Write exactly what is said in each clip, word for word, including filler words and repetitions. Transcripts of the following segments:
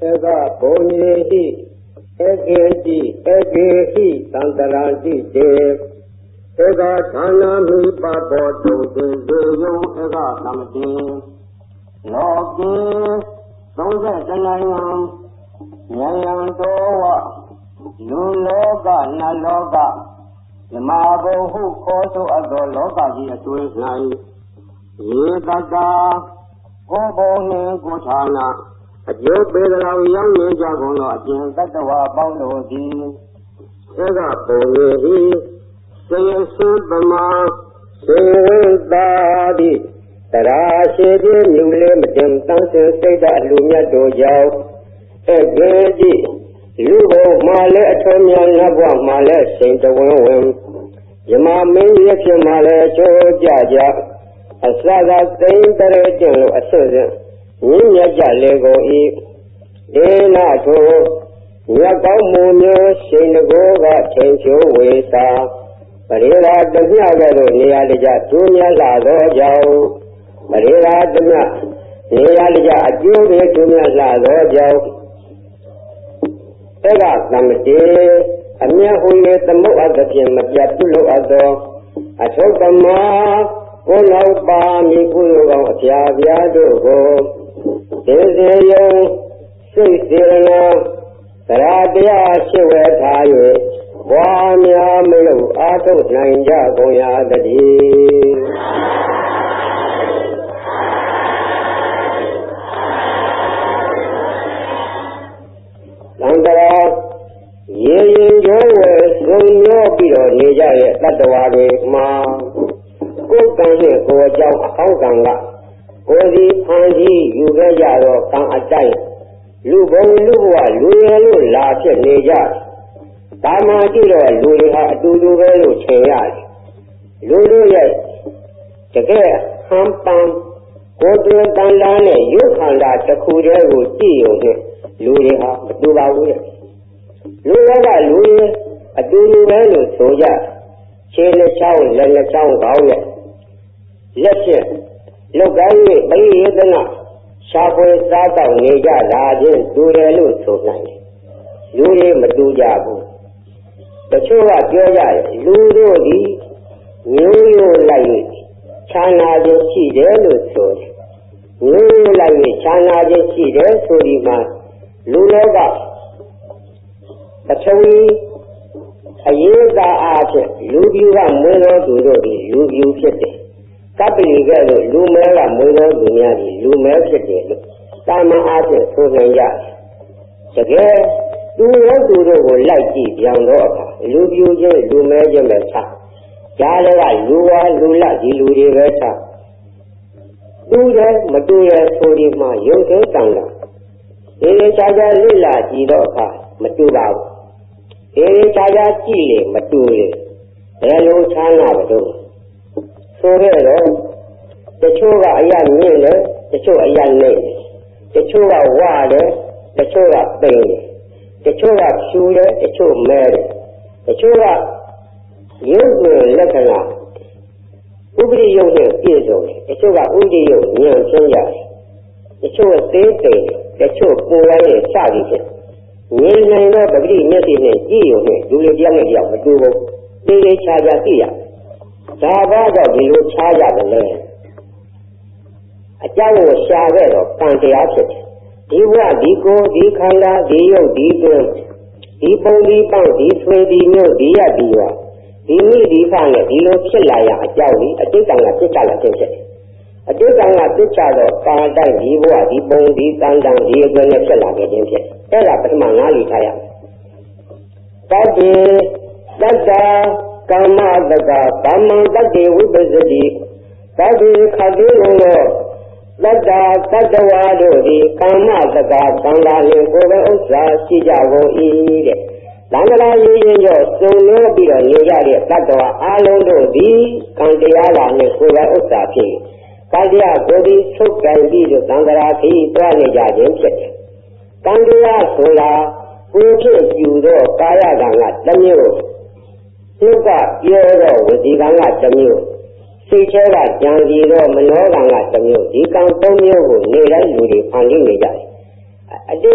ega bonyehi egeti egehi tantarati te ega dhanami pabo tote zeyo ega samati loke songse tanayam nyayam towa luloka naloka yamabohu koso ado loka ji atwe nai ye tata kobo ne kothana ajo pedalaw yaw ne jagono ajin tatwa paung do di ega bonyehi Seyasudama Seyadadi Tarashidi Lule Madam Tansu Seda Lumya Dojao Egedi Lugo Male Atomya Nabwa Male Saint Wim Yama Minyak Male Cho Jaja Asaga Saint Tarajalo Asuza Ninya Jalego E Dena To Nyakau Munyo Saint Goga Chencho Wesa Parira Damya Garo Nialija Tunya Lado Jau Parira Damya Nialija Ajuri Tunya Lado Jau Ega Namati Amya Huye Tamu Adapin Mapya Tulu Ado Atokama Kunau Bami Kuyuga Atya Vyadugo Dezeyo Suisirana Taradya Shiwe Taye Wanya Melu Ato Nanja Goya Dadi Nandara Yin Joe Sunyo Piro Nija Tatawari Ma Kukanhi Kojau Akanganga Kodi Panji Yuga Yaro Kang Atai Lubong Lubwa Luyelu Lache Nija Dama Jiro Luriha Dudu Velu Chayat Lulu Yet Take Hampam Kodu Dandane Yukanda Takure Dio Luriha Duba Lura Luri Adudu Velu Soja Chele Chow Lena Chow Gauya Lesson Logawi Bayadana Shabu Sata Nija Rajin Durelu Sojan Luri Madujabu The Chua Joya, Ludo di New Light, China de Chide, so New Light, China de Chide, so the man, Luloga. The Chowi, a year that after Lubia Muno Dudi, Lubu City. Capri Gado, Lumera Muno Dunyadi, Lumer City, Tama Ate, Sozanya. The girl. Do not do the light young daughter, Lubu, Lumer, Meta, Jala, Lua, Lula, Ludi Veta. Do that, Maduya, Sodima, Yoke Tanga. Ele Chaja Lila, Jidoka, Matuba. Ele Chaja Chile, Matule. Hello, China, Badu. So, hello. The Choga Ayan Miller, the Choga Ayan Name. The Choga Water, the Choga Bailey. The Choga Shula, the Choga Mary, the Choga Yoga Lekana, Ubri Yoga Izo, the Choga Udio, Nyan Chenya, the Choga State, the Choga Pulay, Savage, Nina, Bagri, Nessin, Gio, Julia, Matubo, Dele Chaja Tia, Savaga, Vilo Chaja, the land. A Jago Shavero, Pantheatic. Diwa, Digo, Dikanda, Dio, Digo, Dipo, Dipan, Disway, Dino, Dia, Diva, Dini, Difana, Dilo, Chilaya, a Jawi, a Ditanga, Titala, a Ditanga, Titalo, Panda, Diva, Dipon, Ditanda, Diego, Chela, Ella, Manali, Taya. That day, that Kama, the Kama, that day, we visited, that is Kadino. Lada Tadawado, the Kama, the Kanga, Gova Osa, Sijago, E. Langala, you so no be a Nijari, Tadawa, Alondo, the Kandiala, Gova Osa, Kandia, Godi, Sok, and Bido, Tangara, Planija, James. Kandia, Sola, who kills you, though, Kaya Ganga, Tamio. Suka, Yoro, with the Ganga, Tamio. Sichera, Janziro, Manoga, Tamio, the Cantonio, Nila, Ludi, Pandi Nija. A Debra,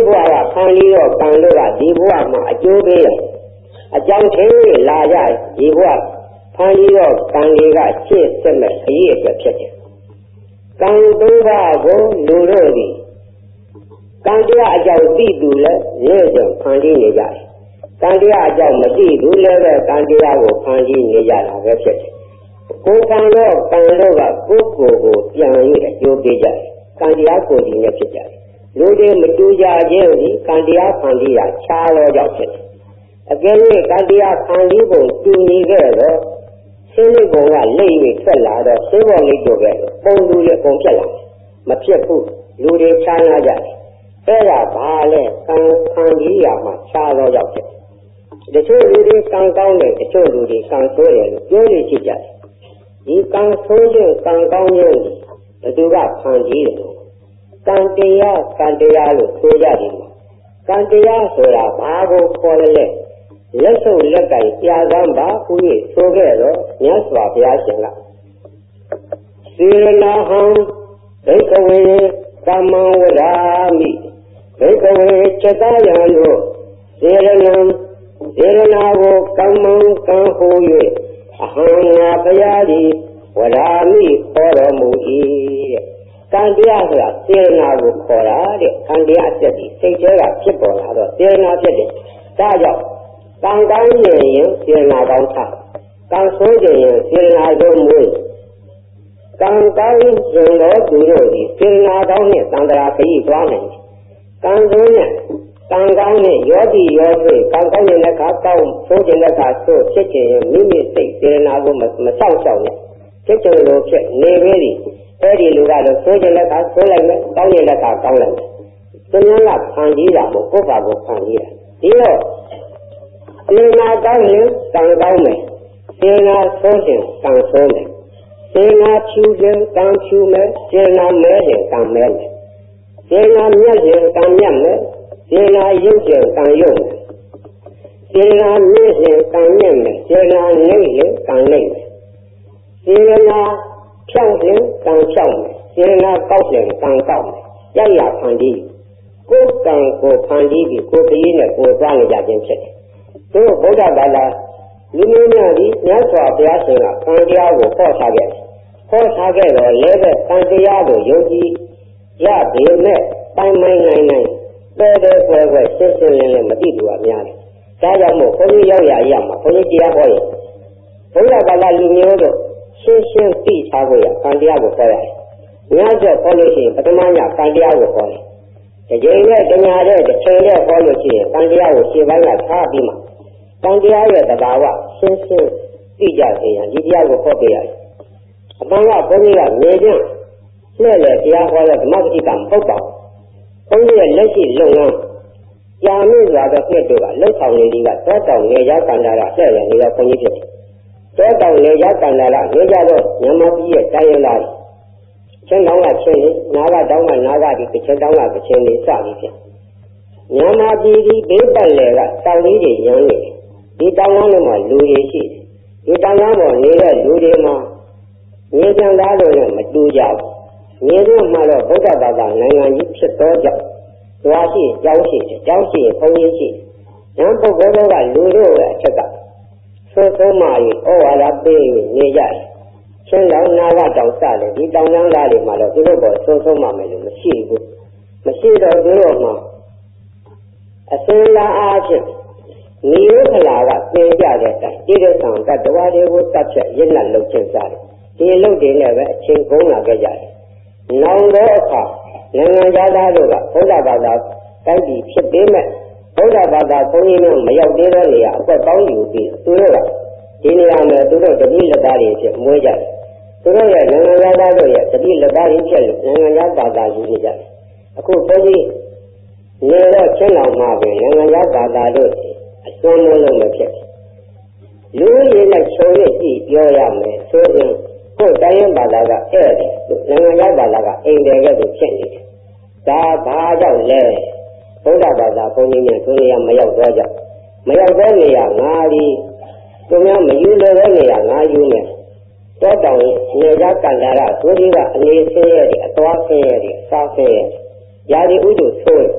ဖန်ပြီးတော့ကံတို့ကဒီဘဝမှာအကျိုးပေးတယ်အကြောင်းထင်းလာကြဒီဘဝဖန်ပြီးတော့ကံတွေကရှေ့ဆက်မဲ့အရေးအတွက်ဖြစ်တယ်ကံသုံးပါးကိုလူတို့သည်ကံတရားအကြောင်းသိသူလည်းရဲကြံဖန်ပြီးနေကြတယ်ကံတရားအကြောင်းမသိဘူးလည်းပဲကံတရားကိုဖန်ပြီးနေကြတာပဲဖြစ်တယ်ကိုယ်ကံတော့ကံတော့ကကိုယ်ကိုယ်ကိုပြန်၍အကျိုးပေးကြတယ်ကံတရားကိုယ်ဒီနဲ့ဖြစ်ကြတယ်လူတွေမတူကြခြင်းဒီကံတရားဖန်ပြီးတာခြားတော့ကြောင့်ဖြစ်တယ်အကယ်၍ကံတရားဖန်ပြီးပုံတူညီခဲ့တော့ရှင်းလေးပုံကလိမ့်ပြီးထွက်လာတော့ရှင်းပေါ်လိမ့်တော့ပဲပုံလူတွေပုံဖြစ်လာမဖြစ်ဘူးလူတွေခြားလာကြတယ်အဲ့ဒါဘာလဲကံဖန်ပြီးရမှာခြားတော့ကြောင့်ဖြစ်တယ်တချို့လူတွေကံကောင်းတယ်တချို့လူတွေကံဆိုးတယ်လို့ပြောနေကြတယ်ဒီကံဆိုးခြင်းကံကောင်းခြင်းဘယ်သူကဖန်ပြီးတယ်ကံတရားကံတရားလို့ဆိုကြတယ်ကံတရားဆိုတာဘာကိုခေါ်လဲလက်ဆုပ်လက်ကင်ပြာကမ်းပါခု၍ဆိုခဲ့တော့မြတ်စွာဘုရားရှင်ကစေရနာဟံဒိဋ္ဌဝေကမ္မဝရာမိဒိဋ္ဌဝေချက်သားယံတို့စေရနာစေရနာကိုကမ္မံကံဟူ၍အဟံငါဘုရားသည်ဝရာမိခေါ်တော်မူ၏တဲ့ကံတရားဆိုတာစေရနာကိုခေါ်တာတဲ့ကံတရားအသက်ဒီစိတ်ထဲကဖြစ်ပေါ်လာတော့စေရနာဖြစ်တယ်ဒါကြောင့်ကံကောင်းရင်စေရနာကောင်းထားကံဆိုးရင်စေရနာဆိုးမွေးကံကောင်းရင်တော့သူတို့ဒီစေရနာကောင်းနဲ့သံဃာခရီးသွားနိုင်ကံဆိုးနဲ့ကံကောင်းနဲ့ယောဂီယောဂီကံကောင်းရင်လည်းခါကောင်းဆိုးရင်လည်းခါဆိုးဖြစ်ခြင်းမိမိစိတ်စေရနာကိုမဆောက်ရှောက်နဲ့ဖြစ်ခြင်းလိုဖြစ်နေပြီအဲ့ဒီလူကတော့ဆိုးခြင်းလည်းခါဆိုးလိုက်မယ်ကောင်းရင်လည်းခါကောင်းလိုက်မယ်သူများကဖန်ပြီးတာမို့ကိုယ့်ဘာကိုဖန်ပြီးတာဒီတော့စေနာကောင်းရင်ကံကောင်းမယ်စေနာဆိုးရင်ကံဆိုးမယ်စေနာဖြူရင်ကံဖြူမယ်စေနာမဲရင်ကံမဲမယ်စေနာမြတ်ရင်ကံမြတ်မယ်စေနာရုပ်ရင်ကံရုပ်မယ်စေနာမြင့်ရင်ကံမြင့်မယ်စေနာနှိမ့်ရင်ကံနှိမ့်မယ်စေနာဖြောင်းရင်ကံဖြောင်းမယ်စေနာကောက်ရင်ကံကောက်မယ်ကြရဖန်တီးကိုယ်ကံကိုဖန်တီးပြီးကိုယ်တည်းနဲ့ကိုယ်သွားနေကြခြင်းဖြစ်တယ်သူဗုဒ္ဓဘာသာလူမျိုးများသည်မြတ်စွာဘုရားရှင်ကကံတရားကိုဟောထားခဲ့တယ်။ဟောထားခဲ့တော့လည်းပဲကံတရားကိုယုံကြည်ရပေမဲ့တိုင်မိုင်းနိုင်နိုင်တဲတဲကွယ်ကွယ်ရှင်းရှင်းလင်းလင်းမသိသူကများတယ်။ဒါကြောင့်မို့ဘုန်းကြီးရောက်ရရမှာဘုန်းကြီးတရားဟောရင်ဘုရားဘာသာလူမျိုးတို့ရှင်းရှင်းသိထားဖို့ရကံတရားကိုဟောရတယ်။များကျဟောလို့ရှိရင်ပထမညကံတရားကိုဟောတယ်။ဒီကြိမ်နဲ့တညာတဲ့တစ်ချိန်နဲ့ဟောလို့ရှိရင်ကံတရားကိုရှင်းပိုင်းကထားပြီးမှကံတရားရဲ့သဘာဝရှင်းရှင်းသိကြစေရန်ဒီတရားကိုဟောပေးရတယ်။အမှန်ကဘုန်းကြီးကနေချင်းလှည့်လေတရားဟောတဲ့ဓမ္မပဋိကံမဟုတ်ပါဘူး။ဘုန်းကြီးရဲ့လက်ရှိလုပ်ငန်းကြာမြင့်စွာသောနှစ်တို့ကလှုပ်ဆောင်နေသည်ကတောတောင်နေရကန္တာရလှည့်လေနေရောဘုန်းကြီးဖြစ်တယ်။တောတောင်နေရကန္တာရနေကြတော့မြန်မာပြည်ရဲ့တိုင်းရင်းသားချင်းတောင်းကချင်းနာဂတောင်းကနာဂဒီကချင်းတောင်းကကချင်းလေးစပြီးဖြစ်။မြန်မာပြည်ဒီဘေးပတ်လည်ကတောင်လေးတွေရမ်းနေတယ်ဒီတောင်လမ်းမှာလူတွေရှိတယ်ဒီတောင်လမ်းပေါ်နေတဲ့လူတွေမှာမြေကျန်သားတို့နဲ့မတူကြဘူးမြေတို့မှာတော့ဗုဒ္ဓဘာသာနိုင်ငံကြီးဖြစ်သောကြောင့်တွားရှိကြောင်းရှိတယ်ကြောင်းရှိဘုံကြီးရှိဉာဏ်ပုဂ္ဂိုလ်တို့ကလူတို့ရဲ့အချက်ကသို့ဆုံးမှ၍ဩဝါဒပေးနေကြတယ်ချင်းလောင်နာကတောင်စတယ်ဒီတောင်လမ်းသားတွေမှာတော့သူတို့ပေါ်သို့ဆုံးမှမယ်လို့မရှိဘူးမရှိတော့သူတို့မှာအစင်းလာအားဖြင့်နိရောဓလာကသင်ကြတဲ့အတိုင်းတိရစ္ဆာန်တ attva တွေကိုတတ်ချက်ရင့်လက်လုပ်ခြင်းစားတယ်ဒီအလုပ်တွေနဲ့ပဲအချိန်ကုန်လာခဲ့ကြတယ်နောင်တော့အခါနိုင်ငံသားတို့ကဘုရားဘာသာတိုက်ပြီးဖြစ်ပေမဲ့ဘုရားဘာသာဘုန်းကြီးများမရောက်သေးတဲ့နေရာအသက်ကောင်းယူပြီးသူတို့ကဒီနေရာမှာသူတို့တတိလက်သားတွေဖြစ်မွေးကြတယ်သူတို့ရဲ့နိုင်ငံသားတို့ရဲ့တတိလက်သားတွေဖြစ်လို့နိုင်ငံသားဘာသာယူနေကြတယ်အခုဘုန်းကြီးနေတော့ချင်းတော်မှာပဲနိုင်ငံသားဘာသာတို့အစွမ်းလုံးလုံးမဖြစ်လူရည်နဲ့ချုံရည်ကြည့်ပြောရမယ်ဆိုရင်ကိုယ်တိုင်းရင်းဘာသာကဧည့်တယ်နိုင်ငံဘာသာကအိမ်တယ်ကဲ့သို့ဖြစ်နေတယ်ဒါဘာကြောင့်လဲဘုရားဘာသာဘုန်းကြီးများသူနေရာမရောက်တော့ကြမရောက်တဲ့နေရာငါဒီသူများမယူလို့တဲ့နေရာငါယူမယ်တောတောင်နေကြကန္တာရသူကြီးကအနေဆင်းရဲတယ်အသွားဆင်းရဲတယ်စားဆင်းရဲရာဒီဥဒ္ဓဆိုးဒါ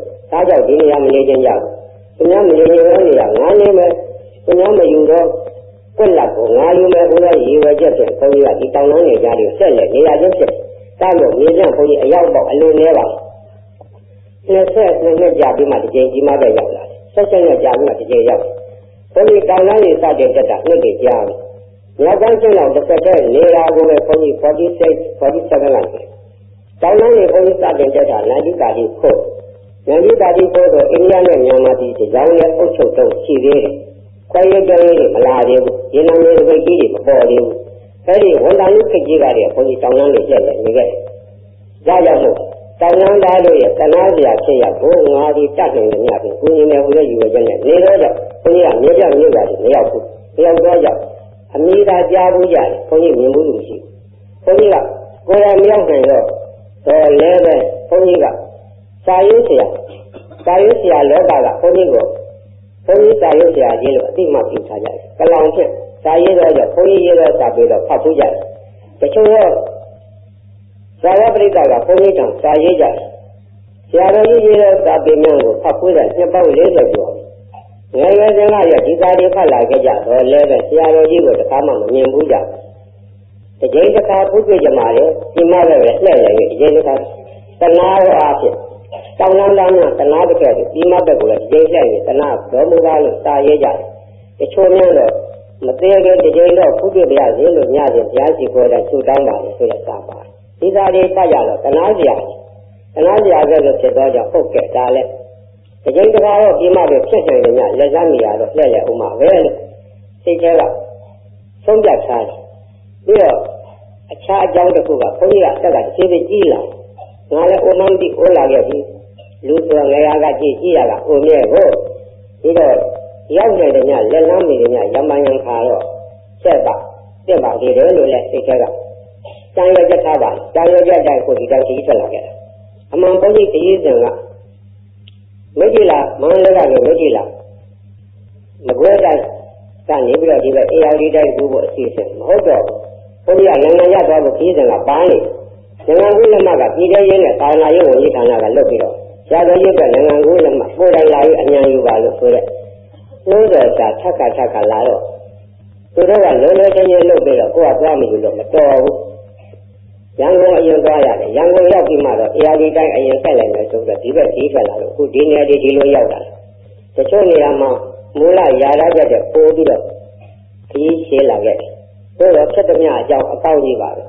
ကြောင့်ဒီနေရာမနေခြင်းကြောင့်သူများမနေခြင်းရောနေတာငါနေမယ်သူများမယူတော့ကွက်လက်ကိုငါယူမယ်ဘုရားရေဝဲချက်ဖြင့်ဘုန်းကြီးကဒီတောင်တန်းနေကြတယ်ဆက်လက်နေရခြင်းဖြစ်တာလို့မြေကျဘုန်းကြီးအရောက်တော့အလိုနေပါနှစ်ဆက်နှစ်နှစ်ကြာပြီးမှတစ်ချိန်ကြီးမှပဲရောက်လာတယ်ဆက်ဆက်နဲ့ကြာပြီးမှတစ်ချိန်ရောက်ဘုန်းကြီးတောင်တန်းနေစတဲ့တက်တာနှစ်တွေကြာပြီမြေကျကျင်းတော့တစ်ဆက်တည်းနေတာကိုပဲဘုန်းကြီးforty-six forty-sevenလောက်တောင်တန်းနေဘုန်းကြီးစတဲ့တက်တာနိုင်ကြီးတာကြီးဖို့နိုင်ကြီးတာကြီးဖို့တော့အိန္ဒိယနဲ့မြန်မာပြည်ကြောင်းရဲ့အုပ်ချုပ်တော့ရှိသေးတယ်ခွဲရကြရည်မလာသေးဘူးရေနံလေးဝိတ်ကြီးတွေမပေါ်သေးဘူးအဲဒီဝန်တန်ကြီးခက်ကြီးကတည်းကဘုန်းကြီးတောင်တန်းလေးကျက်နေနေခဲ့တယ်ဒါကြောင့်မို့တောင်တန်းသားတို့ရဲ့တနာစရာဖြစ်ရဘိုးငါဒီတတ်နေတယ်များပြီကိုကြီးနဲ့ဟိုရဲ့ယူရချက်နဲ့နေတော့ကြောင့်ဘုန်းကြီးကမြေပြမြေပြတယ်မရောက်ဘူးမရောက်တော့ကြောင့်အမိသာကြားဘူးရတယ်ဘုန်းကြီးမြင်မှုလို့ရှိဘုန်းကြီးကကိုယ်တိုင်မရောက်နိုင်တော့တော့လဲပဲဘုန်းကြီးကစာရေးဆရာစာရေးဆရာလောကကဘုန်းကြီးကိုဘုန်းကြီးစာရေးဆရာကြီးလို့အတိမပြုထားကြတယ်ကလောင်ဖြင့်စာရေးတော့ကြောင့်ဘုန်းကြီးရေးတော့စာပေတော့ဖတ်ဖူးကြတယ်တချို့တော့သာဝပရိသတ်ကဘုန်းကြီးတောင်စာရေးကြတယ်ဆရာတော်ကြီးရေးတော့စာပေများကိုဖတ်ဖူးတယ်နှစ်ပေါင်း၄၀ကျော်ငယ်ငယ်စဉ်ကရဒီစာတွေဖတ်လာခဲ့ကြတော့လဲပဲဆရာတော်ကြီးကိုတခါမှမမြင်ဘူးကြတကြိမ်တစ်ခါဖူးပြကြမှာလေဒီမှာပဲလှည့်ရည်တကြိမ်တစ်ခါတနာအားဖြင့်တောင်းလန်းလန်းနဲ့တနာတကယ်ဒီမှာဘက်ကိုလည်းတကြိမ်လှည့်ရည်တနာတော်မူကားလို့စာရေးကြတယ်တချို့များတော့မသေးခင်တကြိမ်တော့ဖူးပြပြရစေလို့ညစဉ်ဘုရားရှိခိုးတဲ့ဆူတောင်းပါလေဆိုတဲ့စာပါဒီစာတွေဖတ်ရတော့တနာစရာတနာစရာကလည်းဖြစ်တော့ကြောင့်ဟုတ်ကဲ့ဒါလည်းတကြိမ်တစ်ခါတော့ဒီမှာပဲဖြစ်နေတယ်ညလက်စားနေရတော့လှည့်ရဥမာပဲလို့စိတ်ထဲကဆုံးဖြတ်ထားတယ်ပြီးတော့အခြားအကြောင်းတစ်ခုကဘုန်းကြီးကအသက်ကခြေသေးကြီးလာငါလည်းအိုမန်းတိအိုးလာခဲ့ပြီလူဆိုငယ်ရကကြည့်ကြည့်ရတာအိုမြဲကိုပြီးတော့ရောက်နေတယ်ညလက်လမ်းနေတယ်ညရမယံခါတော့ဆက်ပါတက်ပါသေးတယ်လို့လည်းစိတ်ထဲကတန်ရကြထားပါတန်ရကြတဲ့ကိုဒီတောင်ကြီးထွက်လာခဲ့တယ်အမှန်ဘုန်းကြီးတည်စင်ကမကြည့်လားမန္တလေးကလည်းမကြည့်လားမကွဲတိုင်းကနေပြီးတော့ဒီဘက်အေယာဒီတိုင်းကူဖို့အစီအစဉ်မဟုတ်တော့ဘုရားနိုင်ငံရသွားဖို့ပြည်စင်ကပန်းနေနိုင်ငံကူးလက်မှတ်ကပြည်ထဲရင်းနဲ့သာနာရေးဝန်ကြီးဌာနကလွတ်ပြီးတော့ဆရာတော်ကြီးကနိုင်ငံကူးလက်မှတ်ပို့တိုင်းလာပြီးအမြန်ယူပါလို့ဆိုတဲ့လို့တော့သာထက်ခါထက်ခါလာတော့သူတို့ကလုံးလုံးချင်းချင်းလုပ်ပြီးတော့ကိုကသွားမလို့မတော်ဘူးရန်ကုန်အရင်သွားရတယ်ရန်ကုန်ရောက်ပြီးမှတော့အေယာဒီတိုင်းအရင်ဆက်လိုက်မယ်ဆိုတော့ဒီဘက်ကြီးထွက်လာလို့အခုဒီနေရာဒီဒီလိုရောက်လာတချို့နေရာမှာမူလရာရကြတဲ့ပိုးပြီးတော့ခီးရှင်းလာခဲ့တယ်ဘုရားဖြစ်သည်များအကြောင်းအပေါင်းကြီးပါပဲ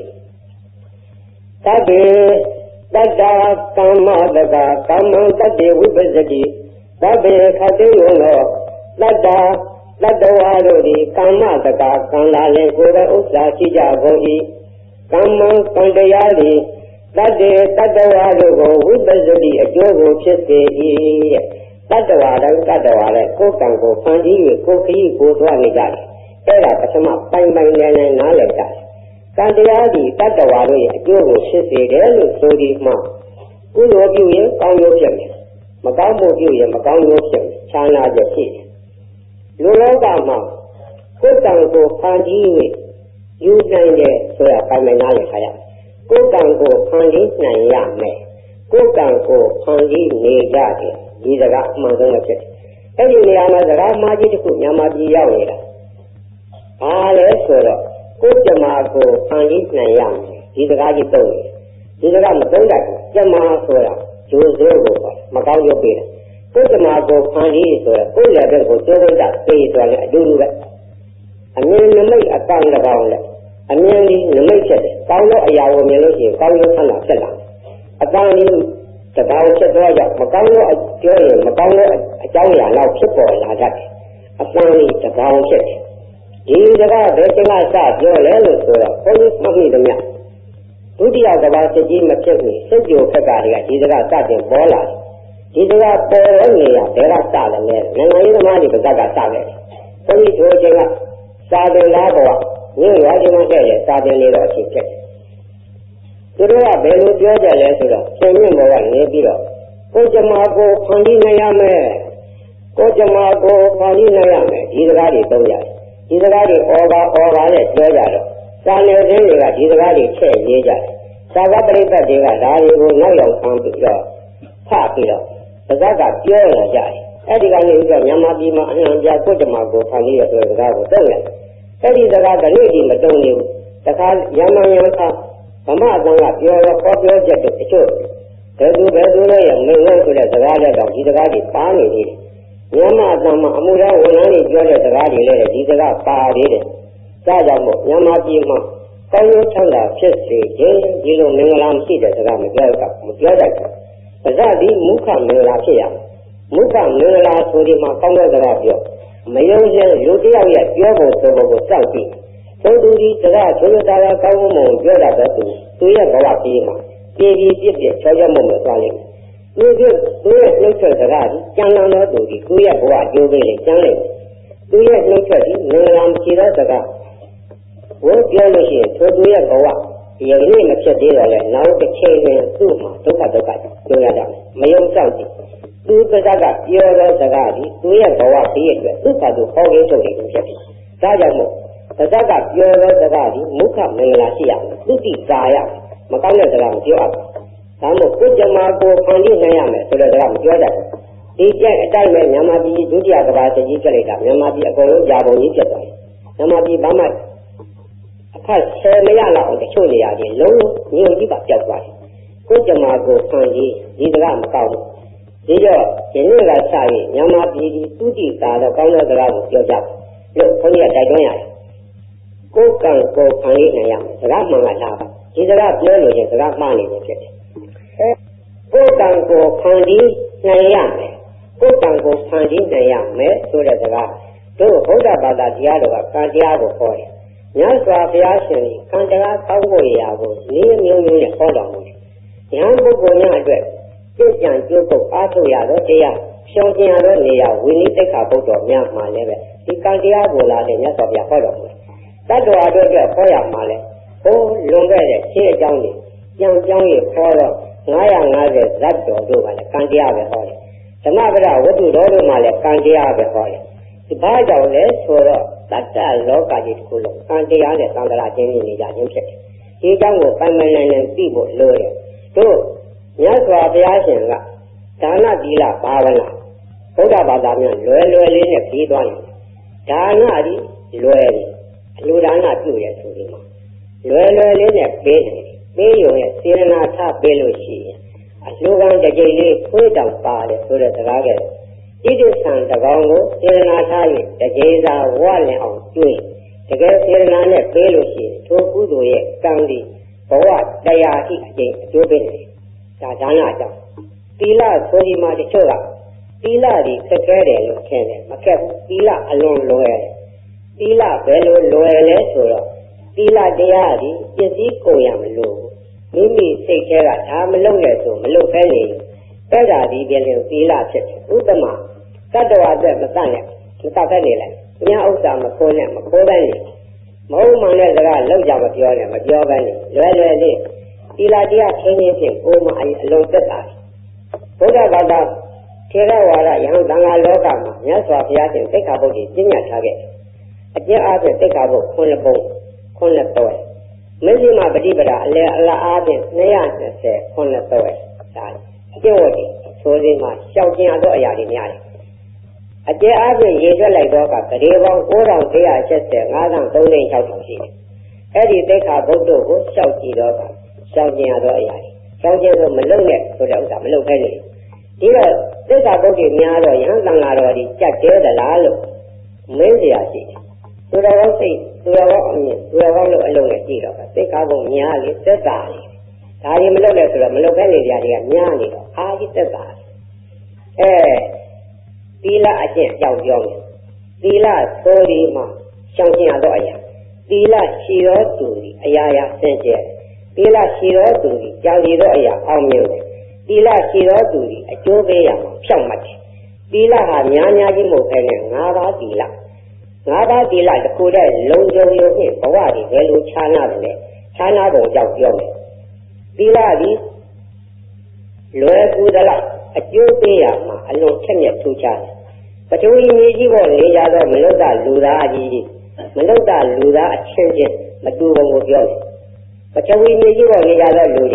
တတေတတ္တာကမ္မတကကမ္မံတတေဝိပစ္စတိသဗ္ဗေခတိယောနောတတ္တာတတ္တဝါတို့သည်ကမ္မတကကံလာလေကိုယ်တော်ဥစ္စာရှိကြကုန်၏ကမ္မံကံတရားသည်တတ္တေတတ္တဝါတို့ကိုဝိပစ္စတိအကျိုးကိုဖြစ်စေ၏တတ္တဝါတိုင်းတတ္တဝါလည်းကိုယ်ကံကိုဖန်တီး၍ကိုယ်ခရီးကိုသွားနေကြတယ်အဲ့ဒါပထမပိုင်ပိုင်နိုင်နိုင်နားလည်ကြတယ်ကံတရားသည်တတ္တဝါတို့ရဲ့အကျိုးကိုဖြစ်စေတယ်လို့ဆိုဒီမှကုသိုလ်ပြုရင်ကောင်းကျိုးဖြစ်မယ်မကောင်းမှုပြုရင်မကောင်းကျိုးဖြစ်မယ်ခြားနာချက်ရှိတယ်လူလောကမှာကိုယ်ကံကိုဖန်တီး၍ယူနိုင်တယ်ဆိုတာပိုင်ပိုင်နားလည်ခါရကိုယ်ကံကိုဖန်တီးနိုင်ရမယ်ကိုယ်ကံကိုဖန်တီးနေကြတယ်ဒီစကားအမှန်ဆုံးပဲဖြစ်တယ်အဲ့ဒီနေရာမှာစကားမှားကြီးတစ်ခုမြန်မာပြည်ရောက်နေတာဘာလဲဆိုတော့ကိုယ်ကြမှာကိုဖန်တီးနိုင်ရမယ်ဒီစကားကြီးသုံးတယ်ဒီစကားမသုံးတတ်ဘူးကြမှာဆိုတာဂျိုးစိုးကိုမကောင်းရုပ်ပေးတယ်ကိုယ်ကြမှာကိုဖန်တီးဆိုတော့ကိုယ်လည်းတဲ့ကိုစိုးစိုးတာပေးဆိုတယ်အတူတူပဲအမြင်နမိတ်အကန့်တကောင်လဲအမြင်ဒီနမိတ်ချက်တယ်ကောင်းသောအရာကိုမြင်လို့ရှိရင်ကောင်းရုပ်ဆန္ဒဖြစ်လာအကန့်ဒီတကောင်ချက်တော့ကြောင့်မကောင်းသောအကျိုးရမကောင်းသောအကြောင်းအရာလောက်ဖြစ်ပေါ်လာတတ်တယ်အကန့်ဒီတကောင်ချက်တယ်ဒီစကားဘယ်ချိန်ကစပြောလဲလို့ဆိုတော့ဘုန်းကြီးမှတ်မိတယ်မြတ်ဒုတိယကဘာစစ်ကြီးမဖြစ်ဘူးစိတ်ကြိုခက်ကတွေကဒီစကားစတင်ပေါ်လာတယ်ဒီစကားပေါ်နေရဘယ်ကစလဲလဲနိုင်ငံရေးသမားတွေပါကစတယ်ဘုန်းကြီးတို့ချိန်ကစာတင်လာတော့ညရွာချင်းမတဲ့လေစာတင်နေတော့အချိန်ဖြစ်တယ်သူတို့ကဘယ်လိုပြောကြလဲဆိုတော့ဆင်မြင့်ဘောကနေပြီးတော့ကိုကြမာကိုဖန်တီးနိုင်ရမယ်ကိုကြမာကိုဖန်တီးနိုင်ရမယ်ဒီစကားတွေသုံးရတယ်ဒီစကားတွေအော်ပါအော်ပါနဲ့ပြောကြတော့စာနယ်ဇင်းတွေကဒီစကားတွေချဲ့ရေးကြတယ်စာကပရိသတ်တွေကဒါတွေကိုနောက်ရောက်ဆန်းပြီးတော့ဖတ်ပြီးတော့စကားကပြောလာကြတယ်အဲ့ဒီကနေပြီးတော့မြန်မာပြည်မှာအနှံပြကုတ္တမကိုဖန်ပြီးရဆိုတဲ့စကားကိုတုံးလိုက်အဲ့ဒီစကားကနေ့ဒီမတုံးနေဘူးတခါရမန်ရန်ခါဗမာအသံကပြောတော့ခေါ်ပြောချက်တို့အချို့ဘယ်သူဘယ်သူလဲရမင်းလို့ဆိုတဲ့စကားလည်းတော့ဒီစကားကြီးပါနေသေးတယ်မြန်မာအသံမှာအမှုတော်ဝန်ထမ်းတွေပြောတဲ့စကားတွေလည်းဒီစကားပါသေးတယ်ဒါကြောင့်မို့မြန်မာပြည်မှာကောင်းကျိုးချမ်းသာဖြစ်စေခြင်းဒီလိုမင်္ဂလာမရှိတဲ့စကားမပြောတော့မပြောတတ်ဘူး။ဒါကဒီမုခမင်္ဂလာဖြစ်ရမယ်။မုခမင်္ဂလာဆိုဒီမှာကောင်းတဲ့စကားပြောမယုံရင်လူတယောက်ရဲ့ပြောဖို့ဆိုဖို့ကိုစောင့်ကြည့်။သို့သူဒီစကားဆိုရတာကောင်းမှုပြောတာတော့သူသူရဲ့ဘဝပြီးမှာပြည်ပြည်ပြည့်ပြည့်ချောချောမှုနဲ့သွားလိမ့်မယ်။သူကသူရဲ့နှုတ်ဆက်စကားကြီးကျန်လာတော့သူဒီကိုယ့်ရဲ့ဘဝအကျိုးပေးလေကျန်လိမ့်မယ်။သူရဲ့နှုတ်ဆက်ကြီးမင်္ဂလာမရှိတဲ့စကားဝိပြောလို့ရှိရင်သူတို့ရဲ့ဘဝဒီရည်မဖြစ်သေးတော့လေနောက်တစ်ချိန်တွင်သူ့မှာဒုက္ခဒုက္ခပြောရကြမယ်မယုံကြောက်ကြည့်သူပဇက်ကပြောတဲ့စကားဒီသူရဲ့ဘဝဒီအတွက်သူ့ဘာသူဟောရင်းထုတ်နေလို့ဖြစ်တယ်ဒါကြောင့်မို့ပဇက်ကပြောတဲ့စကားဒီမုခမင်္ဂလာရှိရမယ်သူတိကာရမကောင်းတဲ့စကားမပြောရဘူးဒါမို့ကိုယ်ကြမှာကိုဖန်တီးနိုင်ရမယ်ဆိုတဲ့စကားမပြောတတ်ဘူးဒီကျက်အတိုင်းပဲမြန်မာပြည်ဒုတိယကမ္ဘာစစ်ကြီးဖြစ်လိုက်တာမြန်မာပြည်အကုန်လုံးကြာပုံကြီးဖြစ်သွားတယ်မြန်မာပြည်ဘာမှအခက်ဆယ်မရလောက်တချို့နေရာတွေလုံးလုံးညှို့ကြီးကပျောက်သွားတယ်ကိုယ်ကြမှာကိုဖန်ပြီးဒီစကားမကောင်းဘူးဒီတော့ဒီနေ့ကစရင်မြန်မာပြည်ဒီသူတိတာတော့ကောင်းတဲ့စကားကိုပြောကြတယ်လို့ဘုန်းကြီးကတိုက်တွန်းရတယ်ကိုယ်ကံကိုဖန်ရေးနိုင်ရမယ်စကားမှန်ကလားပါဒီစကားပြောလို့ရင်စကားမှားနေတယ်ဖြစ်တယ်ကိုယ်ကံကိုဖန်ပြီးနိုင်ရမယ်ကိုယ်ကံကိုဖန်ပြီးနိုင်ရမယ်ဆိုတဲ့စကားတို့ဘုရားဘာသာတရားတော်ကကံတရားကိုခေါ်တယ်ညစွာဘုရားရှင်ကံတရားကောင်းဖို့ရာကိုနည်းမျိုးမျိုးနဲ့ဟောတော်မူတယ်။ဉာဏ်ပုဂ္ဂိုလ်များအတွက်ပြည့်ကြံကြိုးပုတ်အားထုတ်ရတော့တရားရှောင်ကျင်ရတော့နေရာဝိနည်းသိက္ခာပုဒ်တော်များမှာလည်းပဲဒီကံတရားကိုလာတဲ့ညစွာဘုရားဟောတော်မူတယ်။တတ္တဝါတို့အတွက်ဟောရမှာလဲဟိုလွန်ခဲ့တဲ့ရှင်းအကြောင်းတွေကြံကြောင်းရေးဟောတော့နစ်ရာငါးဆယ်ဇတ်တော်တို့ကလည်းကံတရားပဲဟောတယ်။ဓမ္မပဒဝတ္ထုတော်တို့မှလည်းကံတရားပဲဟောတယ်။ဒီဘာကြောင့်လဲဆိုတော့တတ္တလောကကြီးတစ်ခုလုံးကံတရားနဲ့သံဃာချင်းနေကြခြင်းဖြစ်တယ်။ဒီအကြောင်းကိုပိုင်ပိုင်နိုင်နိုင်သိဖို့လိုတယ်။တို့မြတ်စွာဘုရားရှင်ကဒါနသီလဘာဝနာဘုရားဘာသာများလွယ်လွယ်လေးနဲ့ပြီးသွားတယ်။ဒါနဒီလွယ်တယ်။အလိုဒါနပြုရဆိုဒီမှာလွယ်လွယ်လေးနဲ့ပေးတယ်။ပေးရုံနဲ့စေရနာထပေးလို့ရှိရင်အလိုကံတစ်ကြိမ်လေးခွေးတောင်ပါတယ်ဆိုတဲ့စကားကဣတိသံတကောင်ကိုစေရနာထား၍တကြေသာဝလင်အောင်ကျွေးတကယ်စေရနာနဲ့ပေးလို့ရှိရင်ထိုကုသိုလ်ရဲ့ကံဒီဘဝတရားရှိအကျင့်အကျိုးပေးတယ်ဒါဒါနအကြောင်းသီလဆိုဒီမှာတချို့ကသီလဒီခက်ခဲတယ်လို့ထင်တယ်မခက်ဘူးသီလအလွန်လွယ်တယ်သီလဘယ်လိုလွယ်လဲဆိုတော့သီလတရားဒီပစ္စည်းကုန်ရမလို့မိမိစိတ်ထဲကဒါမလုပ်နဲ့ဆိုမလုပ်ပဲနေအဲ့ဒါဒီပြန်လို့သီလဖြစ်တယ်ဥပမာတတ္တဝါအတွက်မတတ်နဲ့မတတ်ပဲနေလိုက်ညာဥစ္စာမခိုးနဲ့မခိုးပဲနေမဟုတ်မှန်တဲ့စကားလောက်ကြမပြောနဲ့မပြောပဲနေလွယ်လွယ်လေးသီလတရားချင်းချင်းဖြင့်ကိုယ်မှအလုံးသက်တာဘုရားဘာသာထေရဝါဒယဟန်သံဃာလောကမှာမြတ်စွာဘုရားရှင်သိက္ခာပုဒ်ကြီးကျင့်ကြထားခဲ့အကျဉ်းအားဖြင့်သိက္ခာပုဒ်ခုနှစ်ပုံခုနှစ်တွဲမဇ္ဈိမပฏิပဒါအလယ်အလအားဖြင့်နှစ်ရာနှစ်ဆယ်ခုနှစ်တွဲဒါအကျင့်ဝတ်တွေဆိုစဉ်မှာရှောက်ကျင်ရသောအရာတွေများတယ်အကျဉ်းအားဖြင့်ရေထွက်လိုက်တော့ကဂရေပေါင်းကိုးထောင်တစ်ရာရှစ်ဆယ်ငါးထောင်သုံးသိန်းခြောက်ထောင်ရှိတယ်အဲ့ဒီသိက္ခာပုဒ်တို့ကိုရှောက်ကြည့်တော့ကရှောက်ကျင်ရသောအရာတွေရှောက်ကျင်လို့မလုံနဲ့ဆိုတဲ့ဥစ္စာမလုံခဲ့လေဒီတော့သိက္ခာပုဒ်တွေများတော့ယဟန်သံဃာတော်ဒီကြက်တဲသလားလို့မင်းစရာရှိတယ်သူတော်ကောင်းစိတ်သူတော်ကောင်းအမြင်သူတော်ကောင်းလို့အလုံးနဲ့ကြည့်တော့သိက္ခာပုဒ်များလေသက်သာလေဒါတွေမလုံနဲ့ဆိုတော့မလုံခဲ့လေကြတွေကများနေတော့အာကြီးသက်သာအဲသီလအကျင့်ကြောက်ပြောမယ်သီလဆိုဒီမှာရှောင်ကျင်ရတော့အရာသီလရှိတော်သူသည်အရာရာစင်ကြယ်သီလရှိတော်သူသည်ကြာစီတော့အရာအောင်မြင်တယ်သီလရှိတော်သူသည်အကျိုးပေးရမှာဖြောင့်မှတ်တယ်သီလဟာများများကြီးမဟုတ်ဘဲနဲ့၅ပါးသီလ၅ပါးသီလတစ်ခုတည်းလုံခြုံရုံဖြင့်ဘဝတည်ဘယ်လိုခြားနာတယ်လဲခြားနာပုံကြောက်ပြောမယ်သီလသည်လွယ်ကူသလားအကျိုးပေးရမှာအလွန်ထက်မြက်ထူးခြားတယ်ပထဝီမြေကြီးပေါ်နေကြတော့မလုဒ္ဒလူသားကြီးကြီးမလုဒ္ဒလူသားအချင်းချင်းမတူဘုံကိုပြောတယ်ပထဝီမြေကြီးပေါ်နေကြတော့လူတွေ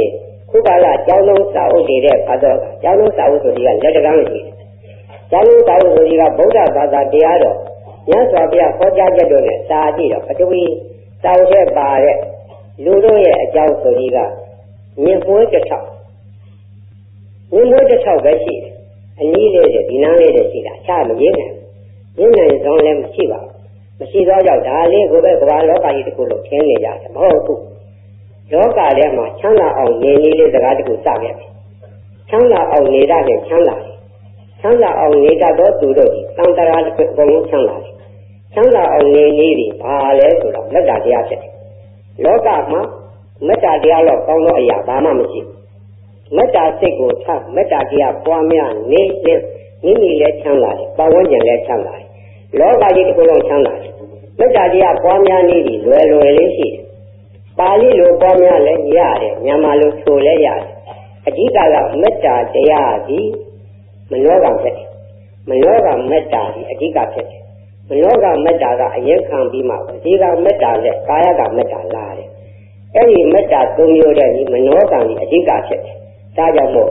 ခုကလာကျောင်းလုံးစာအုပ်နေတဲ့ဘာသာကျောင်းလုံးစာအုပ်ဆိုဒီကလက်တကမ်းရှိတယ်ကျောင်းလုံးစာအုပ်ဆိုဒီကဗုဒ္ဓဘာသာတရားတော်ညစွာဘုရားဟောကြားချက်တို့နဲ့စာကြည့်တော့ပထဝီစာအုပ်ထဲပါတဲ့လူတို့ရဲ့အကြောင်းဆိုဒီကမြင်မွေးတစ်ထောက်မြင်မွေးတစ်ထောက်ပဲရှိတယ်အနည်းလေးတဲ့ဒီနားလေးတဲ့ရှိတာအခြားမရင်းနိုင်ရင်းနိုင်ဆောင်လည်းမရှိပါဘူးမရှိတော့ကြောင့်ဒါလေးကိုပဲကမ္ဘာလောကကြီးတစ်ခုလုံးထင်းနေကြတယ်မဟုတ်ဘူးလောကထဲမှာချမ်းသာအောင်နေနေလေးစကားတစ်ခုစခဲ့တယ်ချမ်းသာအောင်နေတတ်တဲ့ချမ်းသာတယ်ချမ်းသာအောင်နေတတ်သောသူတို့တန်တရာတစ်ခုအကုန်လုံးချမ်းသာတယ်ချမ်းသာအောင်နေနေပြီဘာလဲဆိုတော့မေတ္တာတရားဖြစ်တယ်လောကမှာမေတ္တာတရားတော့ကောင်းသောအရာဘာမှမရှိမေတ္တာစိတ်ကိုထားမေတ္တာတရားပွားများနေနေမိမိလည်းချမ်းသာတယ်ပတ်ဝန်းကျင်လည်းချမ်းသာတယ်လောကကြီးတစ်ခုလုံးချမ်းသာတယ်မေတ္တာတရားပွားများနေပြီလွယ်လွယ်လေးရှိတယ်ပါဠိလိုပွားများလည်းရတယ်မြန်မာလိုဆိုလည်းရတယ်အဓိကကမေတ္တာတရားသည်မနောကဖြစ်တယ်မနောကမေတ္တာသည်အဓိကဖြစ်တယ်မနောကမေတ္တာကအရင်ခံပြီးမှအဓိကမေတ္တာနဲ့ကာယကမေတ္တာလာတယ်အဲ့ဒီမေတ္တာသုံးမျိုးတဲ့ဒီမနောကံကြီးအဓိကဖြစ်တယ်ဒါကြောင့်မို့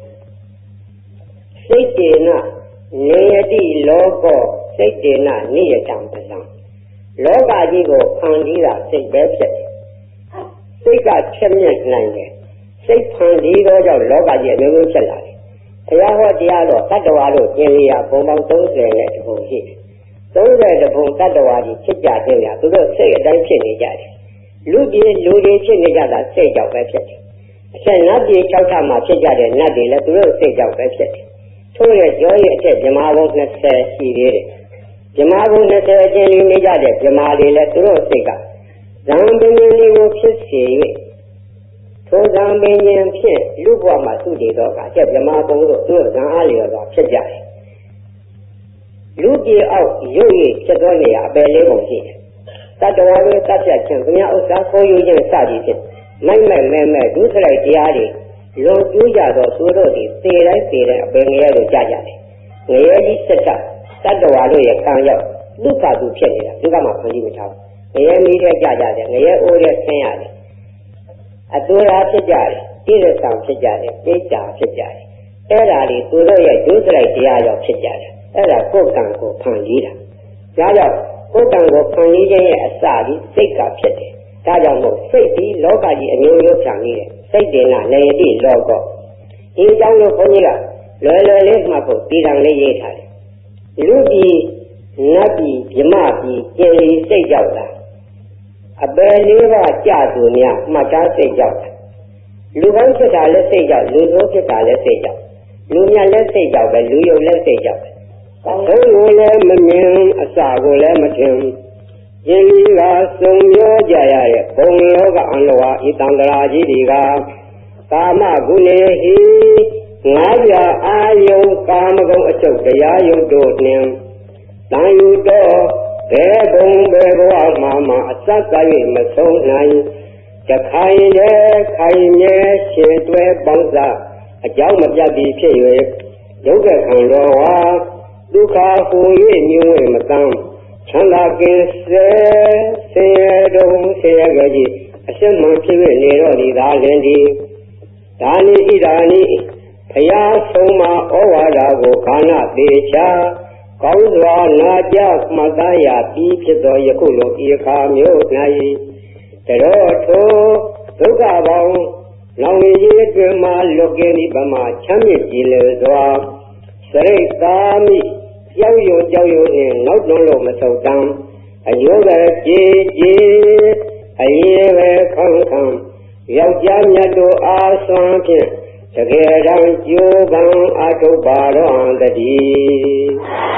စိတ်တေနနေယတိလောကောစိတ်တေနနိယတံပလံလောကကြီးကိုဖန်တီးတာစိတ်ပဲဖြစ်တယ်စိတ်ကချက်မြက်နိုင်တယ်စိတ်ဖန်တီးတော့ကြောင့်လောကကြီးအမျိုးမျိုးဖြစ်လာတယ်ဘုရားဟောတရားတော်တတ္တဝါတို့ကျင်လျာဘုံပေါင်းသုံးဆယ်နဲ့တပုံရှိတယ်သုံးဆယ်တပုံတတ္တဝါကြီးဖြစ်ကြခြင်းကသူတို့စိတ်အတိုင်းဖြစ်နေကြတယ်လူကြီးလူတွေဖြစ်နေကြတာစိတ်ကြောင့်ပဲဖြစ်တယ်အချက်နတ်ပြည်၆ဌာမှာဖြစ်ကြတဲ့နတ်တွေလည်းသူတို့စိတ်ကြောင့်ပဲဖြစ်တယ်ထို့ရဲ့ကြောရဲ့အထက်ဇမားဘုံ၂၀ရှိသေးတယ်ဇမားဘုံ၂၀အချင်းလေးနေကြတဲ့ဇမားတွေလည်းသူတို့စိတ်ကဇံပင်ရှင်လေးကိုဖြစ်စေ၍ထိုဇံပင်ရှင်ဖြင့်လူဘဝမှာသူတည်တော့ကအထက်ဇမားဘုံတို့သူတို့ဇံအားလျော်စွာဖြစ်ကြတယ်လူပြေအောက်ရုပ်ရည်ဖြစ်သောနေရာအပယ်လေးပုံရှိတယ်တတ္တဝါတွေတတ်ဖြတ်ခြင်းဘုရားဥစ္စာခိုးယူခြင်းစသည်ဖြင့်မိုက်မဲ့မဲမဲ့ဒုစရိုက်တရားတွေလွန်ကျူးကြတော့သူတို့တွေသေတိုင်းသေတိုင်းအပင်ငရဲတို့ကြကြတယ်ငရဲကြီးစက်တတတ္တဝါတို့ရဲ့ကံရောက်ဒုက္ခသူဖြစ်နေတာဒုက္ခမှာဖန်တီးမထားဘူးငရဲမီးတဲ့ကြကြတယ်ငရဲအိုးတဲ့ဆင်းရတယ်အတူရာဖြစ်ကြတယ်တိရစ္ဆာန်ဖြစ်ကြတယ်ပိဋ္ဌာဖြစ်ကြတယ်အဲ့ဒါတွေသူတို့ရဲ့ဒုစရိုက်တရားရောက်ဖြစ်ကြတယ်အဲ့ဒါကိုယ်ကံကိုဖန်တီးတာဒါကြောင့်ကိုယ်ကံကိုဖန်တီးခြင်းရဲ့အစကြီးစိတ်ကဖြစ်တယ်ဒါကြောင့်မို့စိတ်ဒီလောကကြီးအမျိုးမျိုးဖြန့်နေတယ်စိတ်တင်ကလည်းတိလောကောဒီအကြောင်းကိုဘုန်းကြီးကလွယ်လွယ်လေးမှဖို့ပြည်တော်လေးရေးထားတယ်လူပြည်နတ်ပြည်မြမပြည်ကျင်လီစိတ်ကြောက်တာအပယ်လေးပါးကြသူများမှတ်သားစိတ်ကြောက်တာလူကောင်းဖြစ်တာလည်းစိတ်ကြောက်လူဆိုးဖြစ်တာလည်းစိတ်ကြောက်လူမြတ်လည်းစိတ်ကြောက်ပဲလူယုတ်လည်းစိတ်ကြောက်ပဲကောင်းကိုလည်းမမြင်အစကိုလည်းမထင်ယင်းဒီကစုံပြောကြရတဲ့ဘုံလောကအန္တဝါဤတန္တရာကြီးတွေကကာမဂုဏေဟိငါးပြအာယုကာမဂုဏ်အချုပ်တရားယုတ်တို့နှင့်တန်ယူတော့ဘယ်ဘုံဘယ်ဘဝမှာမှအစက၍မဆုံးနိုင်တခိုင်တဲ့ခိုင်မြဲရှည်တွဲပေါင်းစားအကြောင်းမပြတ်ပြီးဖြစ်၍ဒုက္ခခံတော်ဝါဒုက္ခဟူ၍မြင်ဝဲမတမ်းချမ်းသာကင်းစေဆင်းရဲတုံးဆင်းရဲကြည်အရှင်းမှဖြစ်၍နေတော့ဒီသာလင်ဒီဒါနိဣဒာနိဘုရားဆုံးမဩဝါဒကိုခန္ဓာသေးချာကောင်းစွာနာကြမှတ်သားရပြီးဖြစ်သောယခုလိုဤအခါမျိုး၌တရောထိုဒုက္ခပေါင်းလောင်ရည်အတွင်မှလွတ်ကင်းဒီဗမာချမ်းမြေ့ကြည်လင်စွာစရိတ်သာမိကြောက်ရွံ့ကြောက်ရွံ့နှင့်နောက်တွန်းလို့မဆုတ်တမ်းအယုဒကြည်ကြည်အရေးပဲခံခံယောက်ျားမြတ်တို့အားဆွမ်းဖြင့်တကယ်တမ်းကြိုးပမ်းအထုပ်ပါတော်တည်း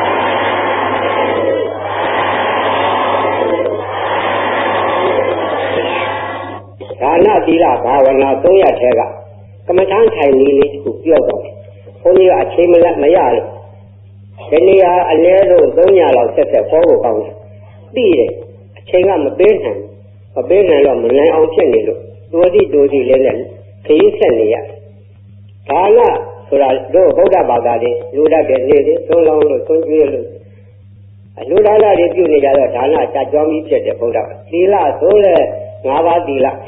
ဒါနသီလဘာဝနာသုံးရထဲကကမ္မထမ်းထိုင်နည်းလေးတစ်ခုပြောတော့တယ်ဘုန်းကြီးကအချိန်မလက်မရလို့ဒီနေရာအလဲဆုံးသုံးညလောက်ဆက်ဆက်ပေါ်ဖို့ကောင်းတယ်ပြီးတယ်အချိန်ကမပေးနိုင်မပေးနိုင်တော့မနိုင်အောင်ဖြစ်နေလို့တိုးတိတိုးတိလေးနဲ့ခရီးဆက်နေရတယ်ဒါနဆိုတာတို့ဗုဒ္ဓဘာသာတွေလူတတ်တဲ့နေ့တွေသုံးလောင်းလို့သုံးကျွေးလို့အလူဒါနတွေပြုနေကြတော့ဒါနကြကြွပြီးဖြစ်တယ်ဗုဒ္ဓသီလဆိုလဲငါးပါးသီလ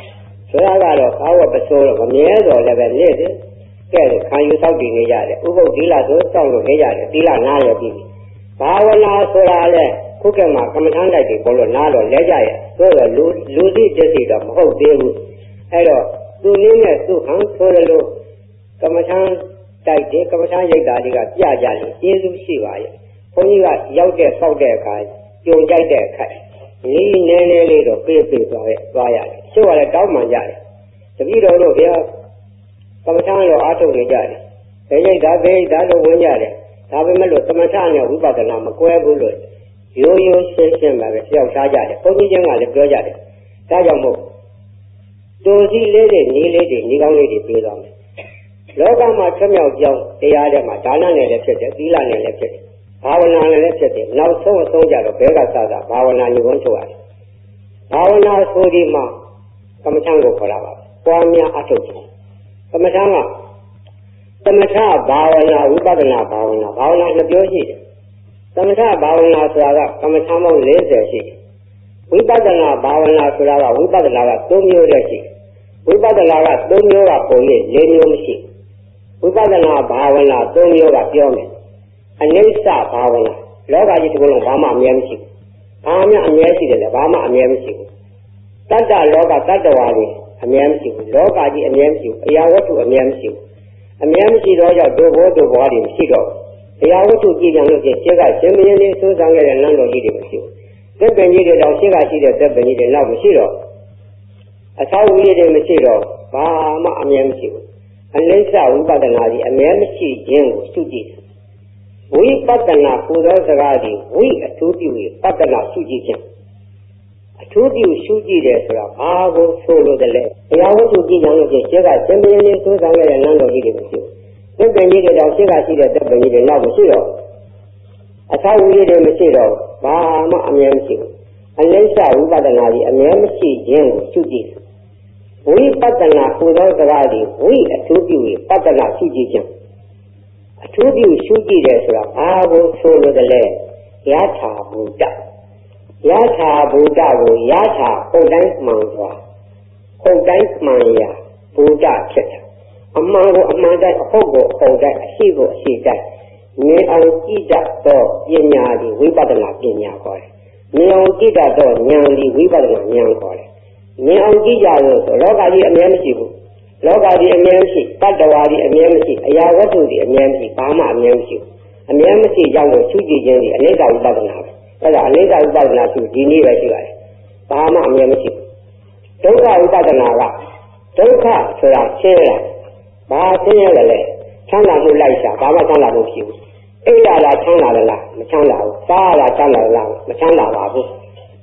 ဆိုရကတော့ဘာဝပစိုးတော့မမြဲတော့လည်းပဲနေ့စဉ်ကဲခံယူသောက်တည်နေကြတယ်ဥပုပ်သီလဆိုစောင့်လို့နေကြတယ်သီလနားရပြီဘာဝနာဆိုတာလဲခုကမှကမ္မထမ်းတိုက်တွေပေါ်လို့နားတော့လဲကြရဲ့ဆိုတော့လူလူသိတသိတော့မဟုတ်သေးဘူးအဲ့တော့သူနည်းနဲ့သူ့ဟန်ဆိုတယ်လို့ကမ္မထမ်းတိုက်တယ်ကမ္မထမ်းရိပ်တာတွေကပြကြတယ်ကျေးဇူးရှိပါရဲ့ဘုန်းကြီးကရောက်တဲ့ဆောက်တဲ့အခါကြုံကြိုက်တဲ့အခါနီးနေနေလေးတော့ပြေးပြေးသွားရဲ့သွားရတယ်ချို့ကလည်းတောင်းမှန်ကြတယ်တပည့်တော်တို့ဗျာကမ္မထမ်းရောအားထုတ်နေကြတယ်ဘယ်ရိပ်တာဘယ်ရိပ်တာလို့ဝင်ကြတယ်ဒါပေမဲ့လို့သမထနဲ့ဝိပဿနာမကွဲဘူးလို့ရိုးရိုးရှင်းရှင်းပါပဲကြောက်စားကြတယ်ဘုန်းကြီးချင်းကလည်းပြောကြတယ်ဒါကြောင့်မို့တူစီလေးတွေညီလေးတွေညီကောင်းလေးတွေပြေးသွားမယ်လောကမှာဆွမြောက်ကြောင်းတရားထဲမှာဒါနနဲ့လည်းဖြစ်တယ်သီလနဲ့လည်းဖြစ်တယ်ဘာဝနာနဲ့လည်းဖြစ်တယ်နောက်ဆုံးအဆုံးကြတော့ဘဲကစတာဘာဝနာညီကုန်းဆိုရတယ်ဘာဝနာဆိုဒီမှာကမ္မထံကိုခေါ်လာပါပွားများအထုတ်တယ်ကမ္မထံကသမထဘာဝနာဝိပဿနာဘာဝနာဘာဝနာနှစ်ပြောရှိတယ်သမထဘာဝနာဆိုတာကကမ္မထံပေါင်း၄၀ရှိတယ်ဝိပဿနာဘာဝနာဆိုတာကဝိပဿနာက၃မျိုးတည်းရှိတယ်ဝိပဿနာက၃မျိုးကပုံရိပ်၄မျိုးမရှိဝိပဿနာဘာဝနာ၃မျိုးကပြောမယ်အနိစ္စဘာဝနာလောကကြီးတစ်ခုလုံးဘာမှအမြဲမရှိဘူးဘာမှအမြဲရှိတယ်လေဘာမှအမြဲမရှိဘူးတတ္တလောကတတ္တဝါတွေအမြဲမရှိဘူးလောကကြီးအမြဲမရှိဘူးအရာဝတ္ထုအမြဲမရှိဘူးအမြဲမရှိတော့ကြောင့်ဒုဘောဒုဘောတွေမရှိတော့ဘူးအရာဝတ္ထုကြည့်ကြလို့ရှိရင်ရှင်းကရှင်မင်းလေးစိုးစံခဲ့တဲ့နန်းတော်ကြီးတွေမရှိဘူးသက်ပင်ကြီးတွေတော့ရှင်းကရှိတဲ့သက်ပင်ကြီးတွေတော့မရှိတော့အသောဝိရတွေမရှိတော့ဘာမှအမြဲမရှိဘူးအနိစ္စဝိပဿနာကြီးအမြဲမရှိခြင်းကိုရှုကြည့်ဝိပဿနာပူဇော်စကားကြီးဝိအထူးပြုပြီးပဿနာရှုကြည့်ခြင်းအထူးပြုရှုကြည့်တယ်ဆိုတာဘာကိုဆိုလို့တလဲဘုရားဝတ္ထုကြည့်ကြလို့ချင်းရှင်းကရှင်မင်းလေးသိုးဆောင်ခဲ့တဲ့နန်းတော်ကြီးတွေမရှိဘူးသစ္စာကြီးတွေတော့ရှင်းကရှိတဲ့သစ္စာကြီးတွေတော့မရှိတော့အသောဝိရတွေမရှိတော့ဘာမှအမြဲမရှိဘူးအနိစ္စဝိပဿနာကြီးအမြဲမရှိခြင်းကိုရှုကြည့်ဝိပဿနာပူဇော်စကားကြီးဝိအထူးပြုပြီးပဿနာရှုကြည့်ခြင်းအထူးပြုရှုကြည့်တယ်ဆိုတာဘာကိုဆိုလို့တလဲယထာဘုဒ္ဓယထာဘုဒ္ဓကိုယထာဟုတ်တိုင်းမှန်စွာဟုတ်တိုင်းမှန်ရာဘုဒ္ဓဖြစ်တယ်အမှန်ကိုအမှန်တိုင်းအဟုတ်ကိုအဟုတ်တိုင်းအရှိကိုအရှိတိုင်းမြင်အောင်ကြည့်တတ်သောပညာဒီဝိပဿနာပညာခေါ်တယ်မြင်အောင်ကြည့်တတ်သောဉာဏ်ဒီဝိပဿနာဉာဏ်ခေါ်တယ်မြင်အောင်ကြည့်ကြလို့ဆိုလောကကြီးအမြဲမရှိဘူးလောကကြီးအမြဲမရှိတတ္တဝါကြီးအမြဲမရှိအရာဝတ္ထုကြီးအမြဲမရှိဘာမှအမြဲမရှိဘူးအမြဲမရှိကြောင့်လို့ရှုကြည့်ခြင်းဒီအနိစ္စဝိပဿနာပဲအဲ့ဒါအနိစ္စဝိပဿနာရှုဒီနည်းပဲရှိပါတယ်ဘာမှအမြဲမရှိဘူးဒုက္ခဝိပဿနာကဒုက္ခဆိုတာရှင်းရဘာရှင်းရလဲချမ်းသာမှုလိုက်ရှာဘာမှချမ်းသာမှုမရှိဘူးအိပ်ရတာချမ်းသာလားမချမ်းသာဘူးစားရတာချမ်းသာလားမချမ်းသာပါဘူး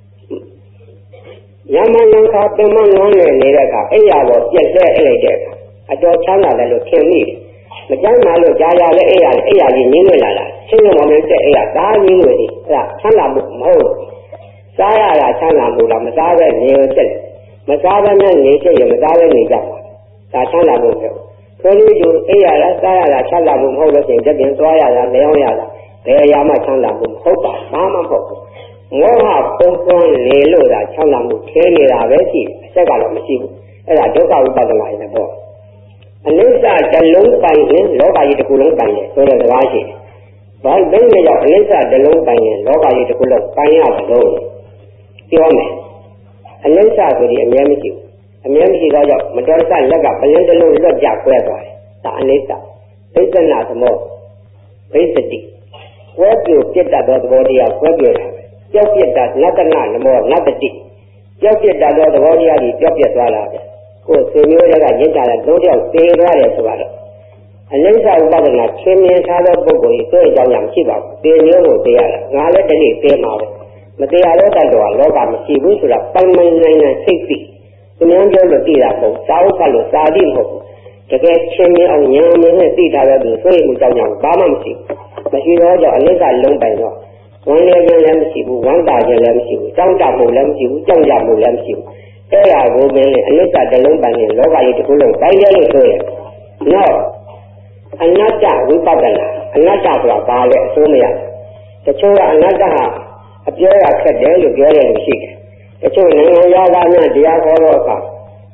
ယမယံခါပင်မငန်းနေနေတဲ့အခါအိပ်ရတော့ပြက်တဲ့အိပ်လိုက်တဲ့အခါအတော်ချမ်းသာတယ်လို့ထင်မိတယ်မချမ်းသာလို့ကြာကြာလဲအိပ်ရအိပ်ရကြီးနင်းဝင်လာတာရှင်းရမောင်နဲ့တဲ့အိပ်ရဒါနင်းဝင်တယ်အဲ့ဒါချမ်းသာမှုမဟုတ်စားရတာချမ်းသာမှုလားမစားပဲနေရဖြစ်မစားဘဲနဲ့နေဖြစ်ရင်မစားပဲနေကြပါဒါချမ်းသာမှုပဲဆိုလိုယူအိပ်ရတာစားရတာချမ်းသာမှုမဟုတ်လို့ရှိရင်တပြင်းသွားရတာလျောင်းရတာဘယ်အရာမှချမ်းသာမှုမဟုတ်ပါဘာမှမဟုတ်ဘူးမောဟပုံပွန်းလေလို့သာချမ်းသာမှုခဲနေတာပဲရှိအချက်ကတော့မရှိဘူးအဲ့ဒါဒုက္ခဝိပဿနာရဲ့ပေါ့အနိစ္စတစ်လုံးပိုင်ရင်လောကကြီးတစ်ခုလုံးပိုင်တယ်ဆိုတဲ့စကားရှိတယ်ဘာလို့လဲကြောင့်အနိစ္စတစ်လုံးပိုင်ရင်လောကကြီးတစ်ခုလုံးပိုင်ရမလို့ပြောမယ်အနိစ္စဆိုဒီအမြဲမရှိဘူးအမြဲမရှိတော့ကြောင့်မတော်တဆလက်ကပလင်းတစ်လုံးလွတ်ကြကွဲသွားတယ်ဒါအနိစ္စသိက္ခဏသမောဘိသတိကွဲပြိုပြတ်တတ်သောသဘောတရားကွဲပြိုတာကြောက်ပြတ်တာနတ္တနာနမောနတ္တတိကြောက်ပြတ်တာသောသဘောတရားကြီးကြောက်ပြတ်သွားတာပဲကိုယ်ဆွေမျိုးတွေကရင့်တာတဲ့သုံးယောက်သေသွားတယ်ဆိုတော့အနိစ္စဥပဒနာချင်းမြင်ထားတဲ့ပုဂ္ဂိုလ်ကြီးတွေ့အကြောင်းမရှိပါဘူးသေမျိုးကိုသိရတာငါလည်းတနေ့သေမှာပဲမသိရတော့တတ်တော့လောကမရှိဘူးဆိုတာပိုင်ပိုင်နိုင်နိုင်သိသိသူများပြောလို့သိတာမဟုတ်သာဝကလို့သာတိမဟုတ်ဘူးတကယ်ချင်းမြင်အောင်ဉာဏ်နဲ့သိထားတဲ့သူဆွေးမှုကြောင့်ကြောင့်ဘာမှမရှိဘူးမရှိတော့ကြောင့်အနိစ္စလုံးပိုင်တော့ဝမ်းလည်းခြင်းလည်းမရှိဘူးဝမ်းသာခြင်းလည်းမရှိဘူးကြောက်ကြမှုလည်းမရှိဘူးကြောက်ကြမှုလည်းမရှိဘူးအဲ့ဒါကိုမင်းအနိစ္စတစ်လုံးပိုင်ရင်လောကကြီးတစ်ခုလုံးပိုင်တယ်လို့ဆိုရင်နော်အနတ္တဝိပဿနာအနတ္တဆိုတာဘာလဲအစိုးမရတချို့ကအနတ္တဟာအပြောရခက်တယ်လို့ပြောတယ်လို့ရှိတယ်တချို့နိုင်ငံသားများတရားဟောတော့အခါ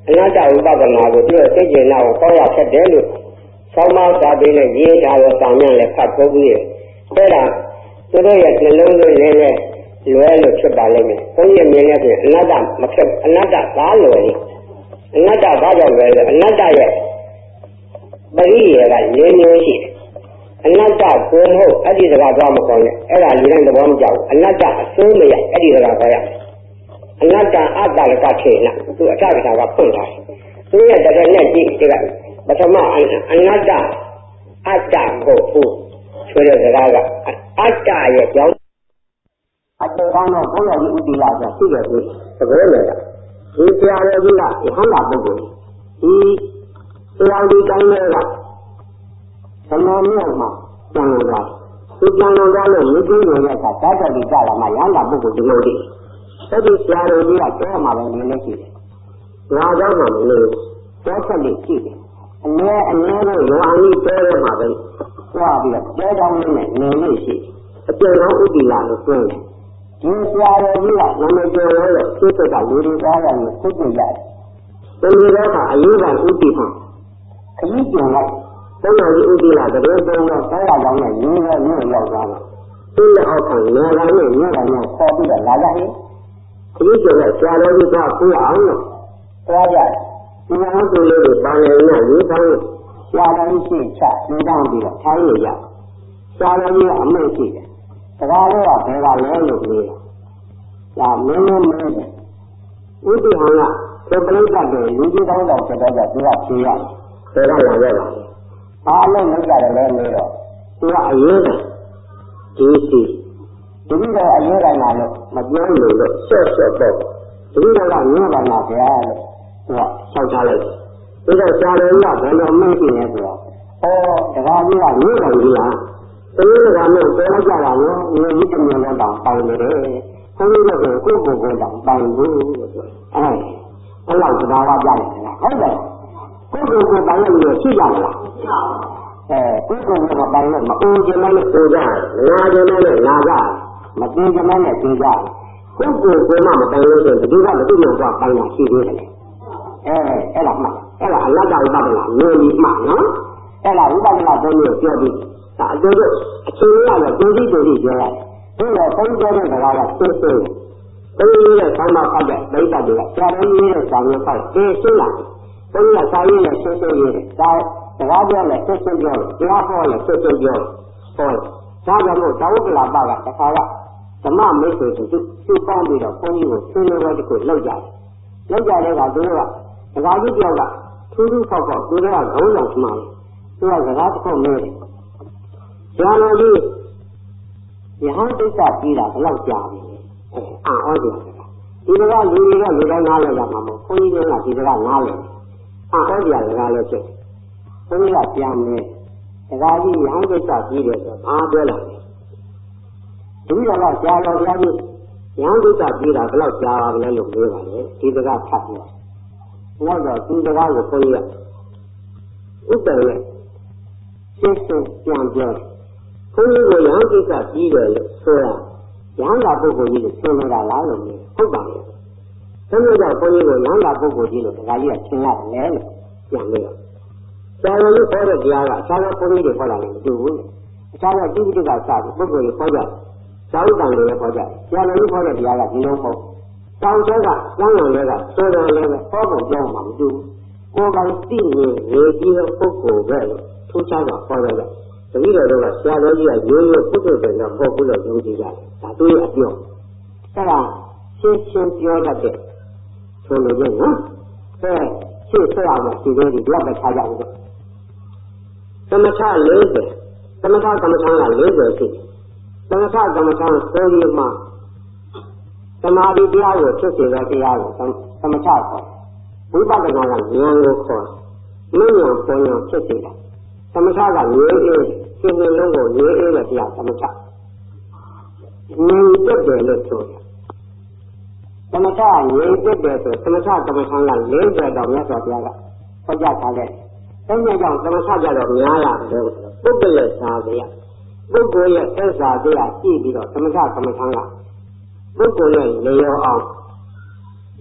အနတ္တဝိပဿနာကိုသူ့ရဲ့သိကျင်နာကိုကောင်းရဖြစ်တယ်လို့ဆောင်းမစာပေနဲ့ရေးထားတဲ့စာမျက်လည်းဖတ်ဖို့ပြီးအဲ့ဒါသူတို့ရဲ့နှလုံးသွင်းလေးနဲ့လွဲလို့ဖြစ်ပါလိမ့်မယ်။ဘုန်းကြီးမြင်ရတဲ့အနတ္တမဖြစ်အနတ္တဘာလွယ်လဲအနတ္တဘာကြောင့်လွယ်လဲအနတ္တရဲ့ပရိယေကလေးမျိုးရှိတယ်အနတ္တကိုမဟုတ်အဲ့ဒီစကားသွားမကောင်းနဲ့အဲ့ဒါလူတိုင်းသဘောမကျဘူးအနတ္တအစိုးမရအဲ့ဒီစကားခေါ်ရအနတ္တအတ္တလကခေနသူအတ္တကထာကဖွင့်ထားတယ်သူရဲ့တကယ်နဲ့ကြည့်ဒီကပထမအနတ္တအတ္တကိုဟုတ်ဆိုတဲ့စကားကအတ္တရဲ့ကြောင့်အတ္တကောင်းတော့ဘုရားကြီးဥတီလာဆိုရှိတယ်ဒီသဘောလေဒီတရားတော်ကြီးကယဟန္တာပုဂ္ဂိုလ်ဒီတရားဒီတိုင်းလေးကသမဏေမှာကျန်လာတာသူကျန်လာတော့လို့မြစ်ကြီးတွေရဲ့ကသာတတိကြလာမှယဟန္တာပုဂ္ဂိုလ်ဒီလိုဒီအဲ့ဒီတရားတော်ကြီးကကျဲမှာလည်းနည်းနည်းရှိတယ်ငါကြောင့်မှမလို့တောဆက်လေးရှိတယ်အနည်းအနည်းတော့ရောအောင်ကြီးကျဲရမှာပဲသွားပြီးတော့ကျဲကောင်းနဲ့နေလို့ရှိအကျဉ်းတော်ဥတီလာလို့ပြောတယ်ဒီဆရာတော်ကြီးကနာမည်ကျော်လို့သိတဲ့ကလူတွေသားရတယ်သိကြရတယ်ဒီလိုတော့ကအရေးကဥတီဟာခကြီးကျင်လိုက်ဘုရားကြီးဥတီလာတပည့်တော်တော့ဆောင်းရကြောင်းနဲ့ရင်းရဲမြို့ရောက်သွားတော့သူ့လက်အောက်ခံနေရာနဲ့မြို့တော်နဲ့ခေါ်ပြီးတော့လာကြရင်ခကြီးကျင်တဲ့ဆရာတော်ကြီးကကိုယ်အောင်လို့သွားကြဒီမှာသူလေးတွေပါနေနေရေးဆောင်လို့ဆရာတော်ကြီးရှင်းချနေတောင်းပြီးတော့ထိုင်းနေရဆရာတော်ကြီးကအမိတ်ရှိတယ်စကားတော့ဘယ်ကလဲလို့ပြောတာဒါမင်းမင်းမင်းဥတီဟန်ကသပ္ပလိတ်တဲ့လူကြီးကောင်းတော်ဖြစ်တော့သူကဖြေရတယ်ဘယ်ကလာရပါလဲအားလုံးလောက်ကြတယ်လဲလို့တော့သူကအရေးတယ်ဒီစီဒီလိုတော့အရေးတိုင်းလာလို့မပြောလို့လို့ဆွတ်ဆွတ်တော့ဒီလိုကညပါလာဗျာလို့သူကဆောက်ထားလိုက်သူကရှားတယ်ကဘယ်လိုမှန်းကြည့်လဲဆိုတော့ဩတကားကြီးကညပါကြီးလားသူကလည်းပြောလိုက်ကြတာလို့ဒီကြီးတမျိုးတော့တောင်းပိုင်နေတယ်။ခွန်ကြီးကကိုယ့်ကိုယ်ကိုတောင်းပိုင်ဘူးလို့ဆို။အဲအဲ့လောက်စကားကကြားတယ်လား။ဟုတ်တယ်။ကိုယ့်ကိုယ်ကိုပိုင်လို့ရှိကြလား။အဲကိုယ့်ကိုယ်ကိုပိုင်လို့မအိုးချင်လည်းအိုးကြတယ်။ငါချင်လည်းငါကြတယ်။မပြေချင်လည်းပြေကြတယ်။ကိုယ့်ကိုယ်ကိုမှမပိုင်လို့ဆိုရင်ဒီကလည်းသူ့မျိုးကပိုင်တာရှိသေးတယ်။အဲအဲ့ဒါမှအဲ့ဒါအလတ်ကဥပဒနာမျိုးကြီးမှနော်။အဲ့ဒါဥပဒနာသုံးမျိုးပြောပြီးဒါအကျိုးအကျိုးရတော့ဒုတိယဒုတိယပြောရတယ်။ဒီတော့ဘုန်းတော်တဲ့စကားကသိသိဘုန်းကြီးရဲ့ဆောင်းမဖောက်တဲ့ဒိဋ္ဌတွေကဆရာတော်ကြီးရဲ့ဆောင်းမဖောက်သိသိလာဘုန်းကြီးကစာရင်းနဲ့သိသိရေးတယ်ဒါစကားပြောလဲသိသိပြောတယ်တရားဟောလဲသိသိပြောတယ်ဟောဒါကြောင့်မို့သာဝကလာပကတခါကဓမ္မမိတ်ဆွေတို့သူပေါင်းပြီးတော့ဘုန်းကြီးကိုဆွေးနွေးပွဲတစ်ခုလုပ်ကြတယ်လုပ်ကြတဲ့ကသူတို့ကစကားကြီးပြောတာထူးထူးဖောက်ဖောက်သူတို့ကခေါင်းဆောင်မှန်သူကစကားတစ်ခုမေးတယ်ဆရာတော်ကြီးယဟန်တိစ္ဆပြီးတာဘယ်လောက်ကြာပြီလဲအာဟောတယ်ဒီကလူတွေကလူတိုင်းနားလည်ရမှာမဟုတ်ခွန်ကြီးကဒီကနားလည်အာဟောကြစကားလည်းဖြစ်ခွန်ကြီးကပြန်မယ်စကားကြီးယဟန်တိစ္ဆပြီးတယ်ဆိုဘာပြောလဲဒီကတော့ဆရာတော်ဘုရားကြီးယဟန်တိစ္ဆပြီးတာဘယ်လောက်ကြာပါလဲလို့ပြောပါလေဒီကဖတ်ပြောနောက်တော့ဒီကကိုခွန်ကြီးကဥပ္ပယ်နဲ့ရှင်းရှင်းပြန်ပြောဘုန်းကြီးကိုယဟန်ကိစ္စကြီးတယ်လို့ဆိုတာယဟန်တာပုဂ္ဂိုလ်ကြီးကိုဆင်းနေတာလားလို့ပြောဟုတ်ပါရဲ့။ဒါမျိုးတော့ဘုန်းကြီးကိုယဟန်တာပုဂ္ဂိုလ်ကြီးလို့ဒါကြီးကဆင်းရတယ်လို့ပြန်လို့ဆရာတော်ကြီးခေါ်တဲ့တရားကအခြားသောဘုန်းကြီးတွေခေါ်လာတယ်မတူဘူး။အခြားသောတိတိကစပြီးပုဂ္ဂိုလ်ကြီးခေါ်ကြတယ်။ဇာဝတန်တွေလည်းခေါ်ကြတယ်။ဆရာတော်ကြီးခေါ်တဲ့တရားကဒီလိုပေါ့။တောင်ကျဲကကျမ်းဂန်တွေကဆိုတော်လည်းပဲဟောပုံပြောမှမတူဘူး။ကိုယ်ပိုင်သိနေရေကြီးတဲ့ပုဂ္ဂိုလ်ပဲလို့ထူးခြားစွာခေါ်ရတယ်။တတိယတော့ကဆရာတော်ကြီးကရိုးရိုးပုဂ္ဂိုလ်တွေတော့ပုဂ္ဂိုလ်လို့ယုံကြည်ကြတယ်ဒါသူရဲ့အပြောအဲ့ဒါရှင်းရှင်းပြောတတ်တဲ့ဆိုလို့ရနော်အဲရှင်းဆက်အောင်ဒီလိုဒီတော့ပဲထားကြဦးတော့သမထလေးဆယ်သမထကမ္မထာကလေးဆယ်ရှိသမထကမ္မထာဆိုရမှာသမာဓိတရားကိုဖြစ်စေတဲ့တရားကိုသမထခေါ်ဝိပဿနာကဉာဏ်ကိုခေါ်မဉဏ်ပုံဉာဏ်ဖြစ်စေတယ်သမထကငြိအေးရှင်းရှင်းလုံးကိုငြိအေးတဲ့တရားသမထငြိတက်တယ်လို့ဆိုတယ်သမထငြိတက်တယ်ဆိုသမထသမထကလေးဆယ်တောင်မြတ်စွာဘုရားကဟောကြားထားတဲ့အဲဒါကြောင့်သမထကြတော့များလာတယ်ပုဂ္ဂလစာတရားပုဂ္ဂိုလ်ရဲ့သက်စာတရားကြည့်ပြီးတော့သမထသမထကပုဂ္ဂိုလ်ရဲ့နေရောအောင်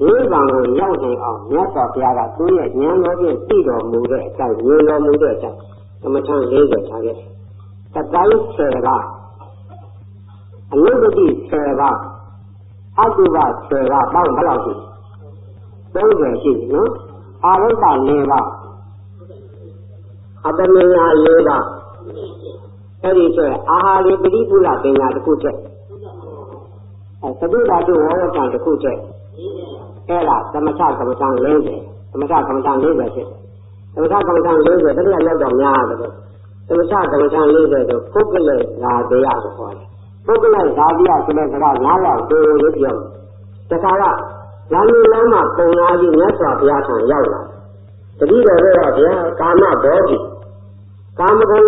နိဗ္ဗာန်ကိုရောက်နိုင်အောင်မြတ်စွာဘုရားကသူ့ရဲ့ဉာဏ်တော်ဖြင့်သိတော်မူတဲ့အတိုင်းဉာဏ်တော်မူတဲ့အတိုင်းသမထလေးဆယ်ထားခဲ့တယ်။တတိုင်းဆယ်ပါးအနုတ္တိဆယ်ပါးအတုပဆယ်ပါးပေါင်းဘယ်လောက်ရှိသုံးဆယ်ရှိနော်။အာရုပလေးပါးအတမညာလေးပါးအဲ့ဒီဆိုအာဟာရပရိပုလပညာတစ်ခုတည်းအဲသတိဓာတုဝဝကံတစ်ခုတည်းအဲ့ဒါသမထကမ္မဋ္ဌာန်းလေးဆယ်သမထကမ္မဋ္ဌာန်းလေးဆယ်ဖြစ်တယ်သမထကမ္မဋ္ဌာန်းလေးဆယ်တတိယရောက်တော့များတယ်သမထကမ္မဋ္ဌာန်းလေးဆယ်ဆိုပုဂ္ဂလေဇာတိယကိုခေါ်တယ်ပုဂ္ဂလေဇာတိယဆိုတဲ့စကား၅ရောက်တိုးလို့ပြောတခါကလမ်းကြီးလမ်းမှာပုံနာကြီးမြတ်စွာဘုရားထံရောက်လာတတိတော်တော့ဗျာကာမဘောဓိကာမဂုဏ်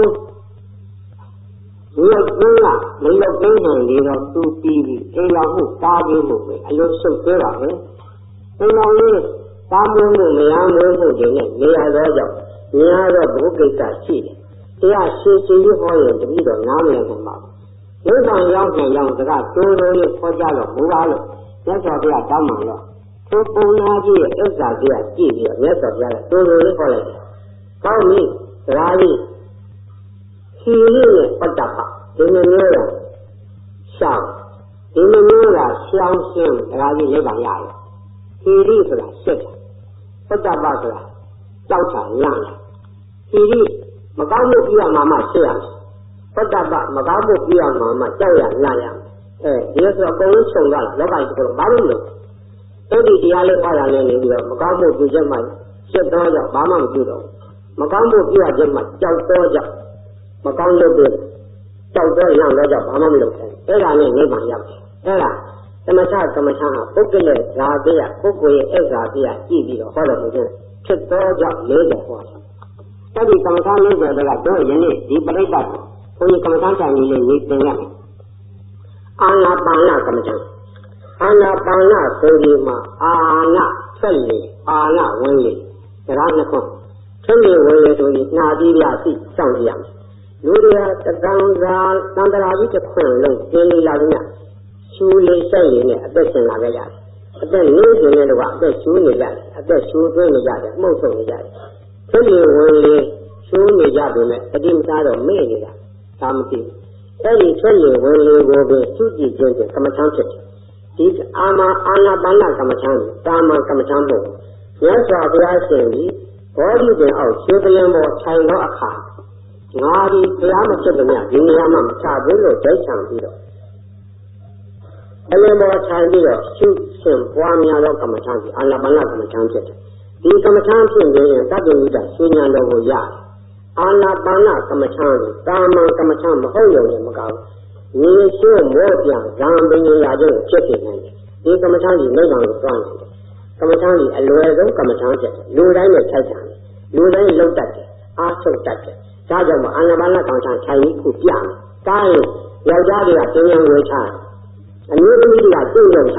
ဒီလိုကျင်းလာမလို့ကျင်းနေလေတော့သူပြီးပြီးအိမ်တော်မှုတားပြီးမှုပဲအလိုဆုတ်သေးပါပဲအိမ်တော်လေးတားမှုမှုမရမျိုးမှုတွေနဲ့နေရာတော့ကြောင့်များတော့ဘုကိစ္စရှိတယ်တရားရှင်းရှင်းဟောရင်တတိတော်နားမလည်နိုင်ပါဘူးနိဗ္ဗာန်ရောက်နေရောက်စကားတိုးတိုးလေးခေါ်ကြတော့မူပါလို့မြတ်စွာဘုရားတောင်းမှတော့သူပုံနာကြီးရဲ့ဥစ္စာကြီးကကြည့်ပြီးမြတ်စွာဘုရားကတိုးတိုးလေးခေါ်လိုက်တယ်ကောင်းပြီဒါကြီးခီရိနဲ့ပတ္တပဒီလိုမျိုးကရှောင်းဒီလိုမျိုးကရှောင်းရှင်းဒါကြီးလေးပါရတယ်ခီရိဆိုတာရှစ်ပတ္တပဆိုတာကြောက်တာလန့်ခီရိမကောင်းမှုပြရမှာမှရှင်းရမယ်ပတ္တပမကောင်းမှုပြရမှာမှကြောက်ရလန့်ရအဲဒီလိုဆိုအကုန်လုံးခြုံသွားလောကကြီးကတော့ဘာလို့လဲအဲ့ဒီတရားလေးအားရနေနေပြီးတော့မကောင်းမှုပြုချက်မှရှစ်တော့ကြောင့်ဘာမှမပြုတော့မကောင်းမှုပြရချက်မှကြောက်တော့ကြောင့်မကောင်းလို့ပြကြောက်တော့လန့်တော့ကြောင့်ဘာမှမလုပ်ဘူးအဲ့ဒါနဲ့နိဗ္ဗာန်ရောက်တယ်အဲ့ဒါသမထကမ္မထာဟာပုဂ္ဂလေဇာတိယပုဂ္ဂိုလ်ရဲ့ဩဇာတိယကြည့်ပြီးတော့ဟောတယ်လို့ဖြစ်တော့ကြောင့်လေးတယ်ဟောတယ်အဲ့ဒီကမ္မထာလေးတယ်ကတော့ယနေ့ဒီပရိသတ်ဘုန်းကြီးကမ္မထာတိုင်လေးရေးသင်ရမယ်အာနာပါနကမ္မထာအာနာပါနဆိုဒီမှာအာနာဆက်လေအာနာဝင်လေဒါကနှစ်ခုဆက်လေဝင်လေဆိုရင်နှာပြီးရသိစောင့်ကြည့်ရမယ်လူတွေကတန်သာတန်တရာကြီးတစ်ခွန်းလုံးကျင်းလေးလာကြညရှူလေးဆက်ရည်နဲ့အသက်ရှင်လာကြရတယ်အသက်လေးရှင်တဲ့တော့အသက်ရှူနေကြတယ်အသက်ရှူသွင်းနေကြတယ်မှုတ်ဆုံနေကြတယ်ဆက်လေဝင်လေရှူနေကြပြီမဲ့အတိမသားတော့မေ့နေတာဒါမသိအဲ့ဒီဆက်လေဝင်လေကိုပဲရှုကြည့်ခြင်းကမ္မထမ်းဖြစ်တယ်ဒီအာမအာနာပါနကမ္မထမ်းတာမကမ္မထမ်းဖို့မြတ်စွာဘုရားရှင်ကြီးဘောဓိပင်အောက်ရှင်ပလင်ပေါ်ထိုင်သောအခါငါဒီတရားမဖြစ်တဲ့မြတ်ဒီနေရာမှာမချဘူးလို့ဒိဋ္ဌံပြီးတော့အလင်းပေါ်ထိုင်ပြီးတော့ရှုရှင်ပွားများသောကမ္မထမ်းကြီးအာနာပါနကမ္မထမ်းဖြစ်တယ်ဒီကမ္မထမ်းဖြစ်ရင်သတ္တဝိတ္တရှင်ဉာဏ်တော်ကိုရတယ်အာနာပါနကမ္မထမ်းကိုတာမန်ကမ္မထမ်းမဟုတ်ရုံနဲ့မကောင်းညီရှုမောပြန်ဇံပင်ရာခြင်းဖြစ်နေတယ်ဒီကမ္မထမ်းကြီးနိဗ္ဗာန်ကိုသွားနေတယ်ကမ္မထမ်းကြီးအလွယ်ဆုံးကမ္မထမ်းဖြစ်တယ်လူတိုင်းနဲ့ထိုက်တယ်လူတိုင်းလောက်တတ်တယ်အားထုတ်တတ်တယ်ဒါကြောင့်မအာနာပါနကမ္မထမ်းထိုင်ပြီးခုပြမယ်ဒါရင်ယောက်ျားတွေကပြင်းပြင်းဝေချအမျိုးသမီးတွေကကျင့်ကြံချ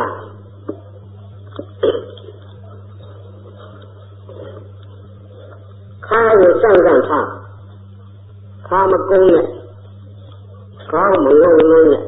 ခါကိုစန့်စန့်ထားခါမကုန်းနဲ့ခေါင်းမငုံလုံးနဲ့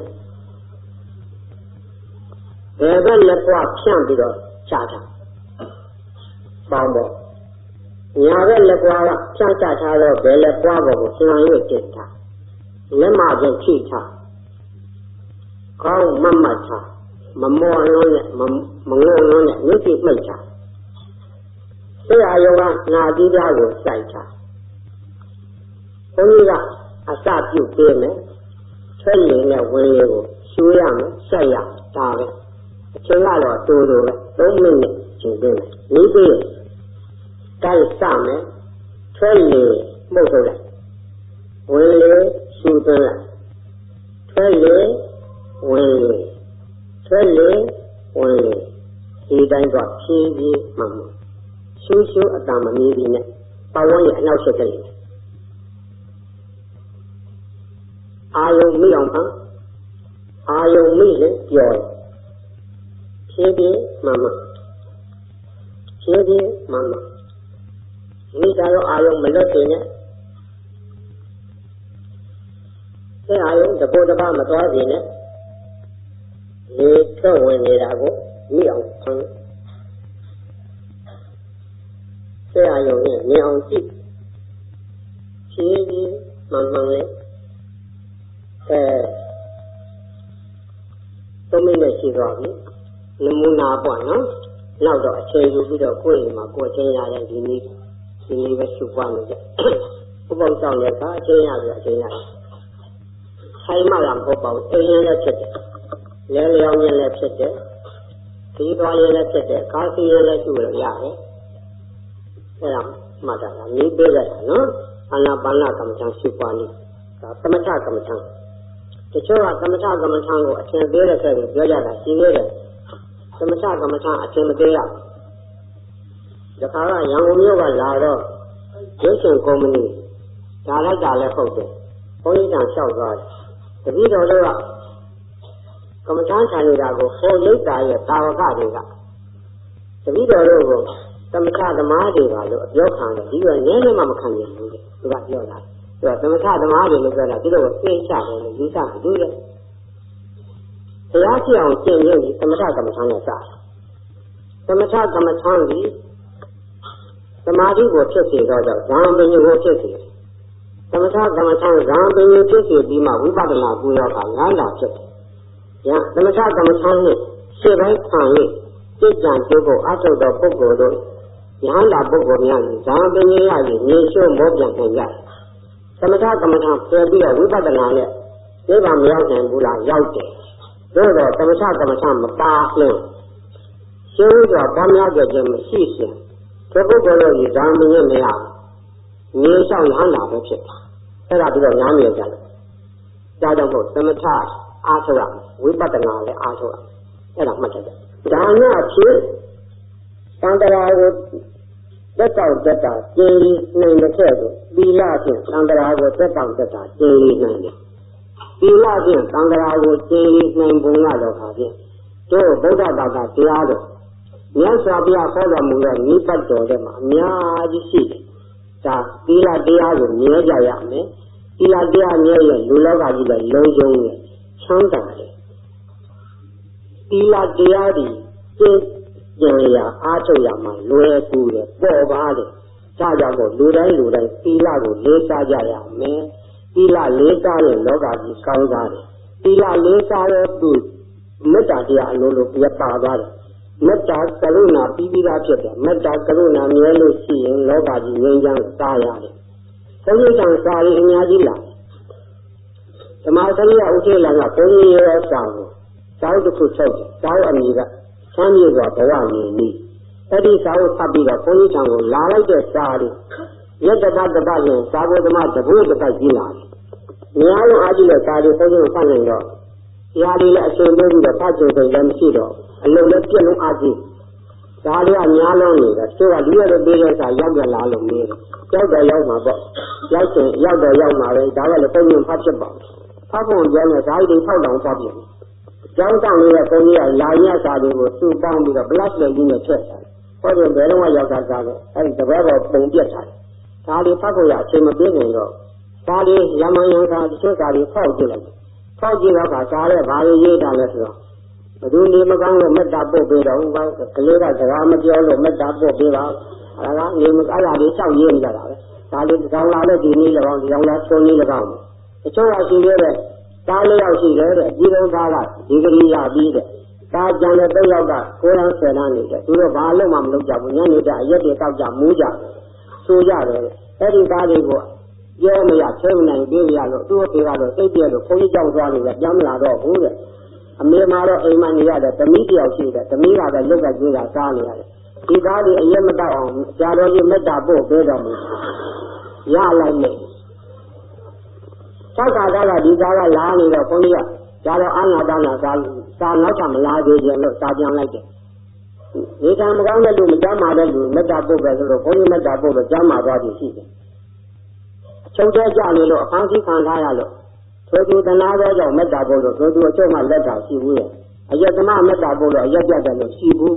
ဘယ်ဘက်လက်ပွားဖြန့်ပြီးတော့ချတာပေါင်းတော့ညာဘက်လက်ပွားကဖြန့်ချထားတော့ဘယ်လက်ပွားပေါ်ကိုလှန်ရွက်တင်ထားလက်မချင်းထိထားခေါင်းမမတ်ထားမမောလုံးနဲ့မငုံလုံးနဲ့မျက်စိမှိတ်ထားဆရာယောကနာတိပြားကိုစိုက်ထားဘုန်းကြီးကအစပြုတ်ပေးမယ်ထွက်ရည်နဲ့ဝင်ရည်ကိုရှူရမယ်ဆက်ရဒါပဲအချိန်ကတော့တိုးတိုးပဲသုံးမိနစ်ချိန်ပေးမယ်နီးပြီးတိုက်စမယ်ထွက်ရည်မှုတ်ထုတ်လိုက်ဝင်ရည်ရှူသွင်းလိုက်ထွက်ရည်ဝင်ရည်ထွက်ရည်ဝင်ရည်ဒီတိုင်းတော့ဖြည်းဖြည်းမှမှရှူရှူအတံမမီးပြီးနဲ့ပဝန်းရဲ့အနောက်ရှက်ကလေးအာယုံမိအောင်ပါအာယုံမိရင်ပြောတယ်ဖြည်းဖြည်းမှမှဖြည်းဖြည်းမှမှမိသားရောအာယုံမလွတ်သေးနဲ့အဲအာယုံတပိုးတပါးမသွားသေးနဲ့လေထွက်ဝင်နေတာကိုမိအောင်ဖမ်းရယုံနဲ့မြင်အောင်ကြည့်ဖြည်းဖြည်းမှန်မှန်လေးအဲသုံးမိနစ်ရှိသွားပြီနမူနာပေါ့နော်နောက်တော့အချိန်ယူပြီးတော့ကိုယ့်အိမ်မှာကိုယ်ချင်းရတဲ့ဒီနည်းဒီနည်းပဲရှုပွားနေကြဘုဘောက်ဆောင်တဲ့အခါအချင်းရပြီးအချင်းရတယ်ဆိုင်မှလာမဟုတ်ပါဘူးအိမ်ရလည်းဖြစ်တယ်လဲလျောင်းရင်လည်းဖြစ်တယ်ဒီသွားရင်လည်းဖြစ်တယ်ကားစီရင်လည်းရှုလို့ရတယ်အဲ့ဒါမှတ်တာကနည်းပေးကြတာနော်အာနာပါနကမ္မထံရှုပွားနည်းဒါသမထကမ္မထံတချို့ကသမထကမ္မထံကိုအထင်သေးတဲ့ဆက်ကိုပြောကြတာရှင်းသေးတယ်သမထကမ္မထံအထင်မသေးရဘူးဒါကရန်ကုန်မြို့ကလာတော့ရုပ်ရှင်ကုမ္ပဏီဒါလိုက်တာလည်းဟုတ်တယ်ဘုန်းကြီးကလျှောက်သွားတယ်တပည့်တော်တို့ကကမ္မထံခြံနေတာကိုဟောလိပ်တာရဲ့တာဝကတွေကတပည့်တော်တို့ကိုသမထသမားတွေပါလို့အပြောခံတယ်ဒီကနည်းနည်းမှမခံနိုင်ဘူးသူကပြောတာသူကသမထသမားတွေလို့ပြောတာဒီလိုကိုသိချတယ်လို့ယူဆတယ်သူကတရားဖြစ်အောင်ကျင့်ရင်းဒီသမထကမ္မထံနဲ့စတယ်သမထကမ္မထံဒီသမာဓိကိုဖြစ်စေတော့ကြောင့်ဇာန်ပင်ကိုဖြစ်စေသမထကမ္မထံဇာန်ပင်ကိုဖြစ်စေပြီးမှဝိပဿနာကိုရောကငါးလာဖြစ်တယ်။ညာသမထကမ္မထံနဲ့ရှေ့ပိုင်းခံ၍စိတ်ကြံကြိုးကိုအထုတ်သောပုဂ္ဂိုလ်တို့ညာလာပုဂ္ဂိုလ်များဇာန်ပင်ရရည်မြေရှုမောပြန်နိုင်ကြတယ်။သမထကမ္မထံပြန်ပြီးတော့ဝိပဿနာနဲ့သိဗ္ဗံမရောက်နိုင်ဘူးလားရောက်တယ်။သို့တော့သမထကမ္မထံမပါလို့ရှင်းဥစွာပေါင်းများကြခြင်းမရှိရှင်ဒီပုဂ္ဂိုလ်တို့ဒီဇာန်ပင်ရမရဘူးမြေလျှောက်ရဟန္တာပဲဖြစ်တာအဲ့ဒါပြီးတော့နားမြင်ကြတယ်ဒါကြောင့်မို့သမထအားထုတ်ရဝိပဿနာလည်းအားထုတ်ရအဲ့ဒါမှတ်တယ်ဒါနဲ့အဖြစ်သံတရာကိုသက်တောင့်သက်တာကျင်းနိုင်တဲ့ခဲ့ကိုသီလဖြင့်သံတရာကိုသက်တောင့်သက်တာကျင်းနိုင်တယ်သီလဖြင့်သံတရာကိုကျင်းနိုင်ပုံရတော့ခါဖြင့်တို့ဗုဒ္ဓဘာသာတရားတော်မြတ်စွာဘုရားဟောတော်မူတဲ့နိဗ္ဗာန်တော်ထဲမှာအများကြီးရှိတယ်ဒါသီလတရားကိုမြဲကြရမယ်သီလတရားမြဲရင်လူလောကကြီးလည်းလုံးစုံနဲ့ချမ်းသာတယ်သီလတရားဒီကျင့်ကြံရအားထုတ်ရမှာလွယ်ကူတယ်ပေါ်ပါတယ်ဒါကြောင့်မို့လူတိုင်းလူတိုင်းသီလကိုလေးစားကြရမယ်သီလလေးစားရင်လောကကြီးကောင်းစားတယ်သီလလေးစားတဲ့သူမေတ္တာတရားအလိုလိုပြပါသွားတယ်မေတ္တာကရုဏာပြီးပြီးသားဖြစ်တယ်မေတ္တာကရုဏာမြဲလို့ရှိရင်လောကကြီးငြိမ်းချမ်းစားရတယ်ဘုရားကြောင့်စားရအများကြီးလားဓမ္မစရိယဥထေလကဘုန်းကြီးရဲ့စာကိုစာအုပ်တစ်ခုထုတ်တယ်စာအုပ်အမည်ကချမ်းမြေစွာဘဝနေနည်းအဲ့ဒီစာအုပ်ဖတ်ပြီးတော့ဘုန်းကြီးကြောင့်လာလိုက်တဲ့စာလေးရက်တပတ်တပတ်ရင်စာဘုဓမ္မတပုတ်တပတ်ကြီးလာတယ်များလုံးအားကြီးတဲ့စာလေးဘုန်းကြီးကိုဖတ်နိုင်တော့ရာလေးလည်းအချိန်ပေးပြီးတော့ဖတ်ကြိုတယ်လည်းမရှိတော့အလုံးလည်းပြည့်လုံးအားကြီးဒါလေးကများလုံးနေတယ်သူကလူရတဲ့ပေးတဲ့စာရောက်ကြလာလို့နေတယ်ရောက်တော့ရောက်မှာပေါ့ရောက်ရင်ရောက်တော့ရောက်မှာပဲဒါကလည်းဘုန်းကြီးဖတ်ဖြစ်ပါဖတ်ဖို့ကြောင်းနဲ့ဓာတ်တွေထောက်တောင်ဖတ်ပြတယ်ကျောင်းဆောင်နေတဲ့ဘုန်းကြီးကလာရစာတွေကိုစုပေါင်းပြီးတော့ plus လေးကြီးနဲ့ထည့်တယ်ဟောတယ်ဘယ်တော့မှရောက်တာစားလို့အဲဒီတပည့်တော်ပုံပြတ်ထားတယ်ဒါလေးဖတ်ဖို့ရအချိန်မပြေနိုင်တော့ဒါလေးရမန်ယံစာတချို့စာတွေဖောက်ကြည့်လိုက်ဖောက်ကြည့်တော့ကစားတဲ့ဘာလို့ရေးတာလဲဆိုတော့ဘယ်သူနေမကောင်းလို့မေတ္တာပို့ပေးတော့ဘာကလေးကစကားမပြောလို့မေတ္တာပို့ပေးပါအဲဒါကနေမအဲ့ဒါလေးလျှောက်ရေးနေကြတာပဲဒါလေးတောင်းလာတဲ့ဒီနည်း၎င်းဒီတောင်းလာဆုံးနည်း၎င်းတချို့ကရှိသေးတယ်သားလေးယောက်ရှိတယ်တဲ့အကြီးဆုံးသားကဒီကလေးရပြီးတဲ့သားကြံတဲ့သုံးယောက်ကကိုယ်တော်ဆယ်တန်းနေတယ်သူတို့ဘာလို့မှမလုပ်ကြဘူးညနေကျအရက်တွေတောက်ကြမူးကြဆိုကြတယ်အဲ့ဒီသားလေးကပြောမရထဲမနိုင်ပြေးရလို့သူ့အဖေကတော့စိတ်ပြည့်လို့ဘုန်းကြီးကြောက်သွားလို့လည်းပြန်မလာတော့ဘူးတဲ့အမေမှာတော့အိမ်မှာနေရတယ်သမီးတယောက်ရှိတယ်သမီးကလည်းလွတ်ကကျွေးတာစားနေရတယ်ဒီသားလေးအရက်မတောက်အောင်ဆရာတော်ကြီးမေတ္တာပို့ပေးတော်မူရလိုက်မယ်သောက်တာကဒီသားကလာနေတော့ဘုန်းကြီးကဒါတော့အာနာတာနာသာသာနောက်ထပ်မလာသေးခြင်းလို့စာပြန်လိုက်တယ်ဒီကံမကောင်းတဲ့လူမကြမ်းမာတဲ့လူမေတ္တာပို့ပဲဆိုတော့ဘုန်းကြီးမေတ္တာပို့လို့ကြမ်းမာသွားပြီရှိတယ်အချုပ်တဲကြနေလို့အဖမ်းဆီးခံထားရလို့ထိုသူတနာသောကြောင့်မေတ္တာပို့လို့ထိုသူအချုပ်မှလက်တာရှိဘူးရဲ့အယက်သမားမေတ္တာပို့လို့အယက်ပြတ်တယ်လို့ရှိဘူး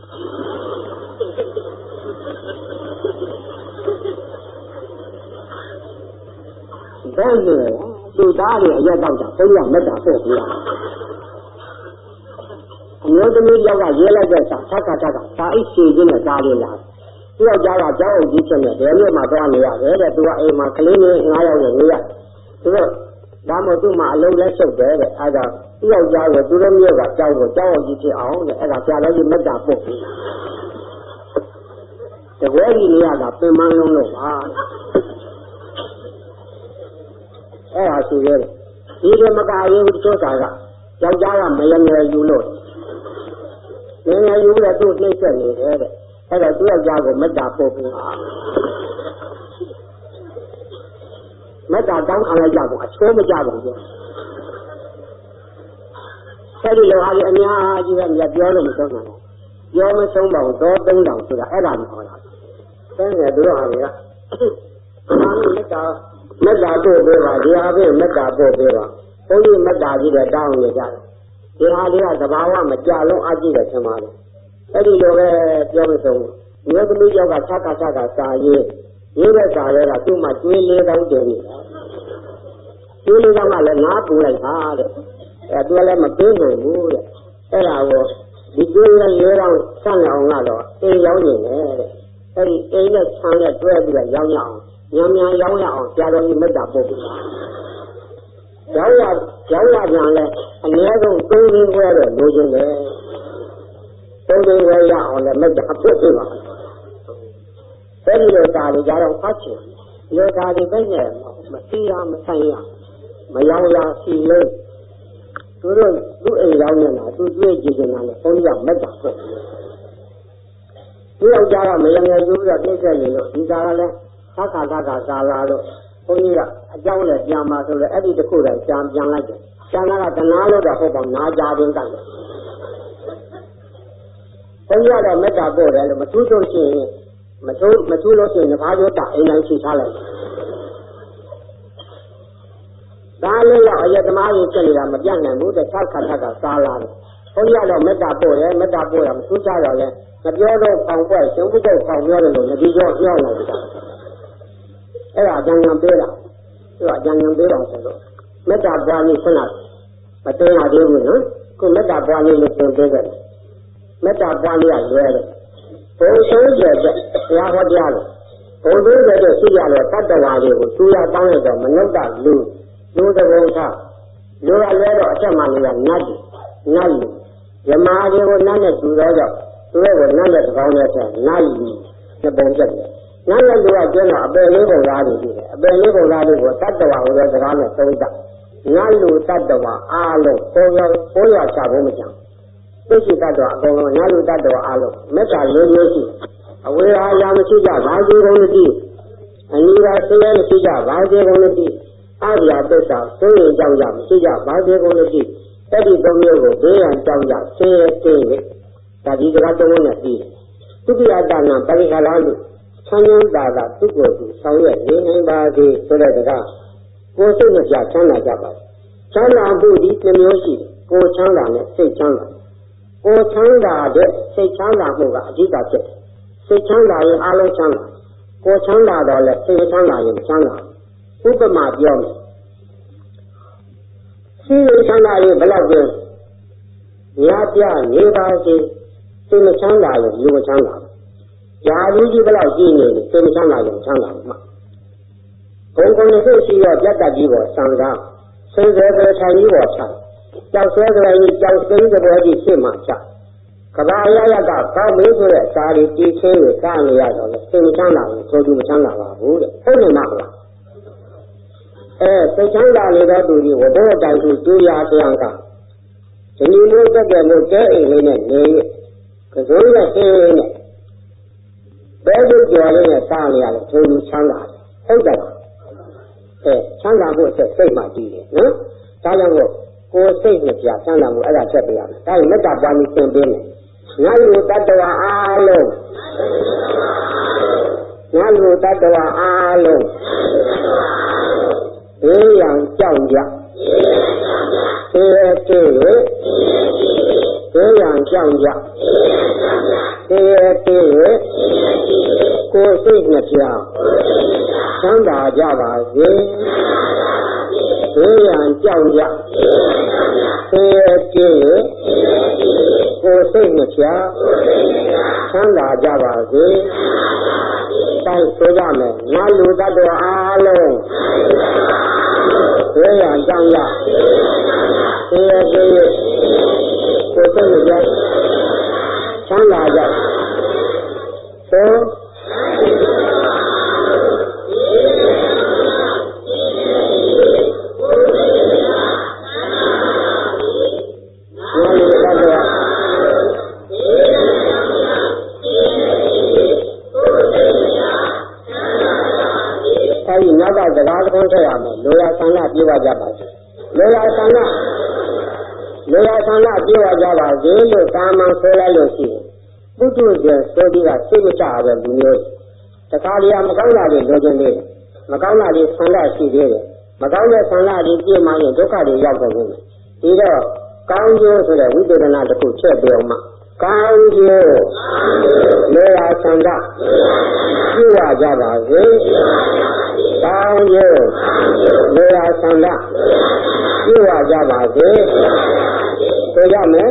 ဘယ်လိုလဲသူသားတွေအရက်တော့တာဘုရားမေတ္တာပို့ပြရအမျိုးသမီးယောက်ကရေးလိုက်တဲ့စာသက္ကသကစာအိတ်စီခြင်းနဲ့သားလေးလာသူ့ယောက်ျားကကြောက်အောင်ကြီးဖြစ်နေတယ်မြို့မှာသွားနေရတယ်တဲ့သူကအိမ်မှာကလေးလေးငါးယောက်နဲ့နေရသူကဒါမှမဟုတ်သူ့မှာအလုံးလဲရှုပ်တယ်တဲ့အဲဒါသူ့ယောက်ျားကသူတို့မြို့ကကြောက်ကိုကြောက်အောင်ကြီးဖြစ်အောင်တဲ့အဲဒါဆရာတော်ကြီးမေတ္တာပို့ပြီးတဝဲကြီးနေရတာပင်မလုံးလို့ပါအဲဒါဆိုရဲဒီကမကရေးဘူးချိုးတာကယောက်ျားကမယငယ်ယူလို့ငယ်ငယ်ယူတဲ့သူ့နှိမ့်ဆက်နေတယ်တဲ့အဲ့တော့သူ့ယောက်ျားကိုမေတ္တာပို့ပြီးမေတ္တာတောင်းခံလိုက်ကြဖို့အချိုးမကြဘူးပြောအဲ့ဒီလိုအားကြီးအများကြီးပဲမြတ်ပြောလို့မဆုံးနိုင်ဘူးပြောမဆုံးပါဘူးတော့သုံးတောင်ဆိုတာအဲ့ဒါကိုခေါ်တာဆင်းရဲသူတို့ဟာတွေကအာမေတ္တာမေတ္တာပို့ပေးပါဒီဟာပဲမေတ္တာပို့ပေးပါဘုန်းကြီးမေတ္တာကြီးတဲ့တောင်းရကြတယ်ဒီဟာတွေကသဘာဝမကြလုံးအကြည့်တယ်ဆင်ပါလေအဲ့ဒီလိုပဲပြောမဆုံးဘူးမြို့သမီးယောက်ကဆက်ကားဆက်ကားစာရေးရေးတဲ့စာရဲကသူ့မှာကျွေးလေးတောင်းတင်နေတာကျွေးလေးတောင်းကလည်းငါးပူလိုက်ပါတဲ့အဲသူကလည်းမပေးနိုင်ဘူးတဲ့အဲ့ဒါကိုဒီကျွေးလေးလေးတောင်းဆက်နေအောင်ကတော့အိမ်ရောက်နေတယ်တဲ့အဲ့ဒီအိမ်နဲ့ဆန်းနဲ့တွဲပြီးတော့ရောင်းရအောင်ညံညံရောင်းရအောင်ဆရာတော်ကြီးမေတ္တာပို့ပြီးရောင်းရရောင်းရပြန်လဲအနည်းဆုံးသုံးသိန်းခွဲတော့လိုချင်တယ်သုံးသိန်းခွဲရအောင်လည်းမေတ္တာပို့ပြီးပါအဲ့ဒီလိုသာတွေကြတော့ဖတ်ချင်ဒီသာတွေပဲနဲ့မစီရမဆိုင်ရမယောင်ရစီလို့သူတို့သူ့အိမ်ရောက်နေတာသူတွေ့ကြည့်နေတာနဲ့ဘုန်းကြီးကမေတ္တာပို့တယ်ဒီယောက်ျားကမယငယ်ယူပြီးတော့နှိမ့်ဆက်နေလို့ဒီသာကလည်းသက္ကာသက္ကာသာလာလို့ဘုန်းကြီးကအကြောင်းနဲ့ပြန်มาဆိုတော့အဲ့ဒီတစ်ခုတည်းပြန်ပြန်လိုက်တယ်ကျန်တာကတနာလို့တော့ဟုတ်ပါနာကြပင်တိုက်တယ်ဘုန်းကြီးကတော့မေတ္တာပို့တယ်လို့မထူးဆုံးရှိရင်မထူးမထူးလို့ရှိရင်ဘာပြောတာအိမ်တိုင်းချထားလိုက်ဒါလေးတော့အယတမားကြီးဖြစ်နေတာမပြတ်နိုင်ဘူးတဲ့သက္ကာသက္ကာသာလာတယ်ဘုန်းကြီးကတော့မေတ္တာပို့တယ်မေတ္တာပို့ရမထူးကြတော့လဲမပြောတော့ဖောင်ပွဲရှင်ဘုဒ္ဓဖောင်ပြောတယ်လို့ငတိကျော်ပြောလာတယ်အဲ့ဒါအကျဉ်းဉာဏ်ပေးတာသူကအကျဉ်းဉာဏ်ပေးတာဆိုတော့မေတ္တာပွားနည်းဆင်းလာမသိရသေးဘူးနော်ခုမေတ္တာပွားနည်းလို့သင်ပေးတယ်မေတ္တာပွားနည်းကလွယ်တယ်ဘုံဆုံးကျတဲ့တရားဟောတရားလို့ဘုံဆုံးကျတဲ့ရှိရတဲ့တတ္တဝါတွေကိုသူရတောင်းရတော့မနုဿလူလူတဘုံသာလူကလဲတော့အချက်မှန်ကနတ်နတ်လူယမတွေကိုနတ်နဲ့တူတော့ကြောင့်သူတို့ကနတ်နဲ့တကောင်းနဲ့ဆက်နတ်လူနှစ်ပုံပြတ်တယ်နတ်နဲ့လူကကျင်းတော့အပယ်လေးပုံသားတွေရှိတယ်အပယ်လေးပုံသားတွေကိုတတ္တဝါဟိုတဲ့စကားနဲ့သုံးတာနတ်လူတတ္တဝါအားလုံးပေါ်ရပေါ်ရချဖို့မချမ်းသိရှိတတ်တော့အကုန်လုံးနတ်လူတတ္တဝါအားလုံးမေတ္တာလေးမျိုးရှိအဝေဟာယာမရှိကြဘာသေးကုန်လို့ဒီအနိဒာဆေးရဲမရှိကြဘာသေးကုန်လို့ဒီအာရိယသစ္စာသိရင်ကြောင့်ရမရှိကြဘာသေးကုန်လို့ဒီအဲ့ဒီသုံးမျိုးကိုဘေးရန်ကြောင့်ရဆေးရဲဆေးရဲဒါဒီကသုံးလုံးနဲ့ပြီးသုတိယတနာပရိခလာလို့ချမ်းသာတာသူ့ကိုယ်သူဆောင်ရွက်နေနိုင်ပါစေဆိုတဲ့ကကိုယ်စိတ်နဲ့ကြာချမ်းသာကြပါချမ်းသာမှုဒီတစ်မျိုးရှိကိုယ်ချမ်းသာနဲ့စိတ်ချမ်းသာကိုယ်ချမ်းသာတဲ့စိတ်ချမ်းသာမှုကအဓိကဖြစ်တယ်စိတ်ချမ်းသာရင်အလုံးချမ်းသာကိုယ်ချမ်းသာတော့လဲစိတ်ချမ်းသာရင်ချမ်းသာဥပမာပြောမယ်စိတ်ချမ်းသာရင်ဘယ်လောက်ကျရပြနေပါစေစိတ်ချမ်းသာရင်လူချမ်းသာယာကြီးကြီးဘယ်လောက်ကြီးနေလဲစိတ်ချမ်းသာရင်ချမ်းသာမှာဘုံကုံနဲ့စိတ်ရှိရပြတ်တတ်ကြီးပေါ်ဆံကားဆင်းရဲကြထိုင်ကြီးပေါ်ချကြောက်ဆွဲကြရင်ကြောက်စိမ့်တဲ့ဘောကြီးရှင်းမှချကဘာရရကကောင်းမေးဆိုတဲ့အစာတွေတီးချင်းကိုစားနေရတော့လေစိတ်ချမ်းသာရင်ဆိုသူမချမ်းသာပါဘူးတဲ့ဟုတ်နေမှာလားအဲစိတ်ချမ်းသာနေတဲ့သူကြီးဝဘတော်တိုင်သူကျူရပြန်ကဒီလိုမျိုးတက်တယ်လို့တဲအိမ်လေးနဲ့နေကစိုးရဆင်းနေဘယ်လိုကြော်လေးနဲ့စားနေရလဲသူချမ်းသာဟုတ်တယ်အဲချမ်းသာဖို့အတွက်စိတ်မှကြည့်တယ်နော်ဒါကြောင့်မို့ကိုယ်စိတ်နဲ့ကြာချမ်းသာမှုအဲ့ဒါချက်ပြရမယ်ဒါရင်မေတ္တာပွားမှုသင်ပေးမယ်ငါလူတတ္တဝါအားလုံးငါလူတတ္တဝါအားလုံးဘေးရန်ကြောက်ကြသေရတေဘေးရန်ကြောက်ကြသေရတေကိုယ်စိတ်နဲ့ကြာချမ်းသာကြပါစေဘေးရန်ကြောက်ကြသေရတေကိုယ်စိတ်နဲ့ကြာချမ်းသာကြပါစေတိုက်ဆိုကြမယ်ငါလူတတ်တော်အားလုံးဝေယံကြောင့်ရသေရသေးကိုယ်စိတ်ကြချမ်းသာကြဆိုစကားတစ်ခုဆက်ရမယ်လိုရာဆန္ဒပြေဝကြပါစေလိုရာဆန္ဒလိုရာဆန္ဒပြေဝကြပါစေလို့တာမန်ဆိုလိုက်လို့ရှိရင်ပုထုဇဉ်ဆိုပြီးကစိတ်မချရတဲ့လူမျိုးတခါတည်းမကောင်းတာတွေလိုချင်နေတယ်မကောင်းတာတွေဆန္ဒရှိသေးတယ်မကောင်းတဲ့ဆန္ဒတွေပြည့်မှရင်ဒုက္ခတွေရောက်ကုန်တယ်ဒီတော့ကောင်းကျိုးဆိုတဲ့ဝိပဿနာတစ်ခုချက်ပြောမှကောင်းကျိုးလိုရာဆန္ဒပြေဝကြပါစေကောင်းကျိုးလေယာဆန္ဒပြုရကြပါစေဆိုရမယ်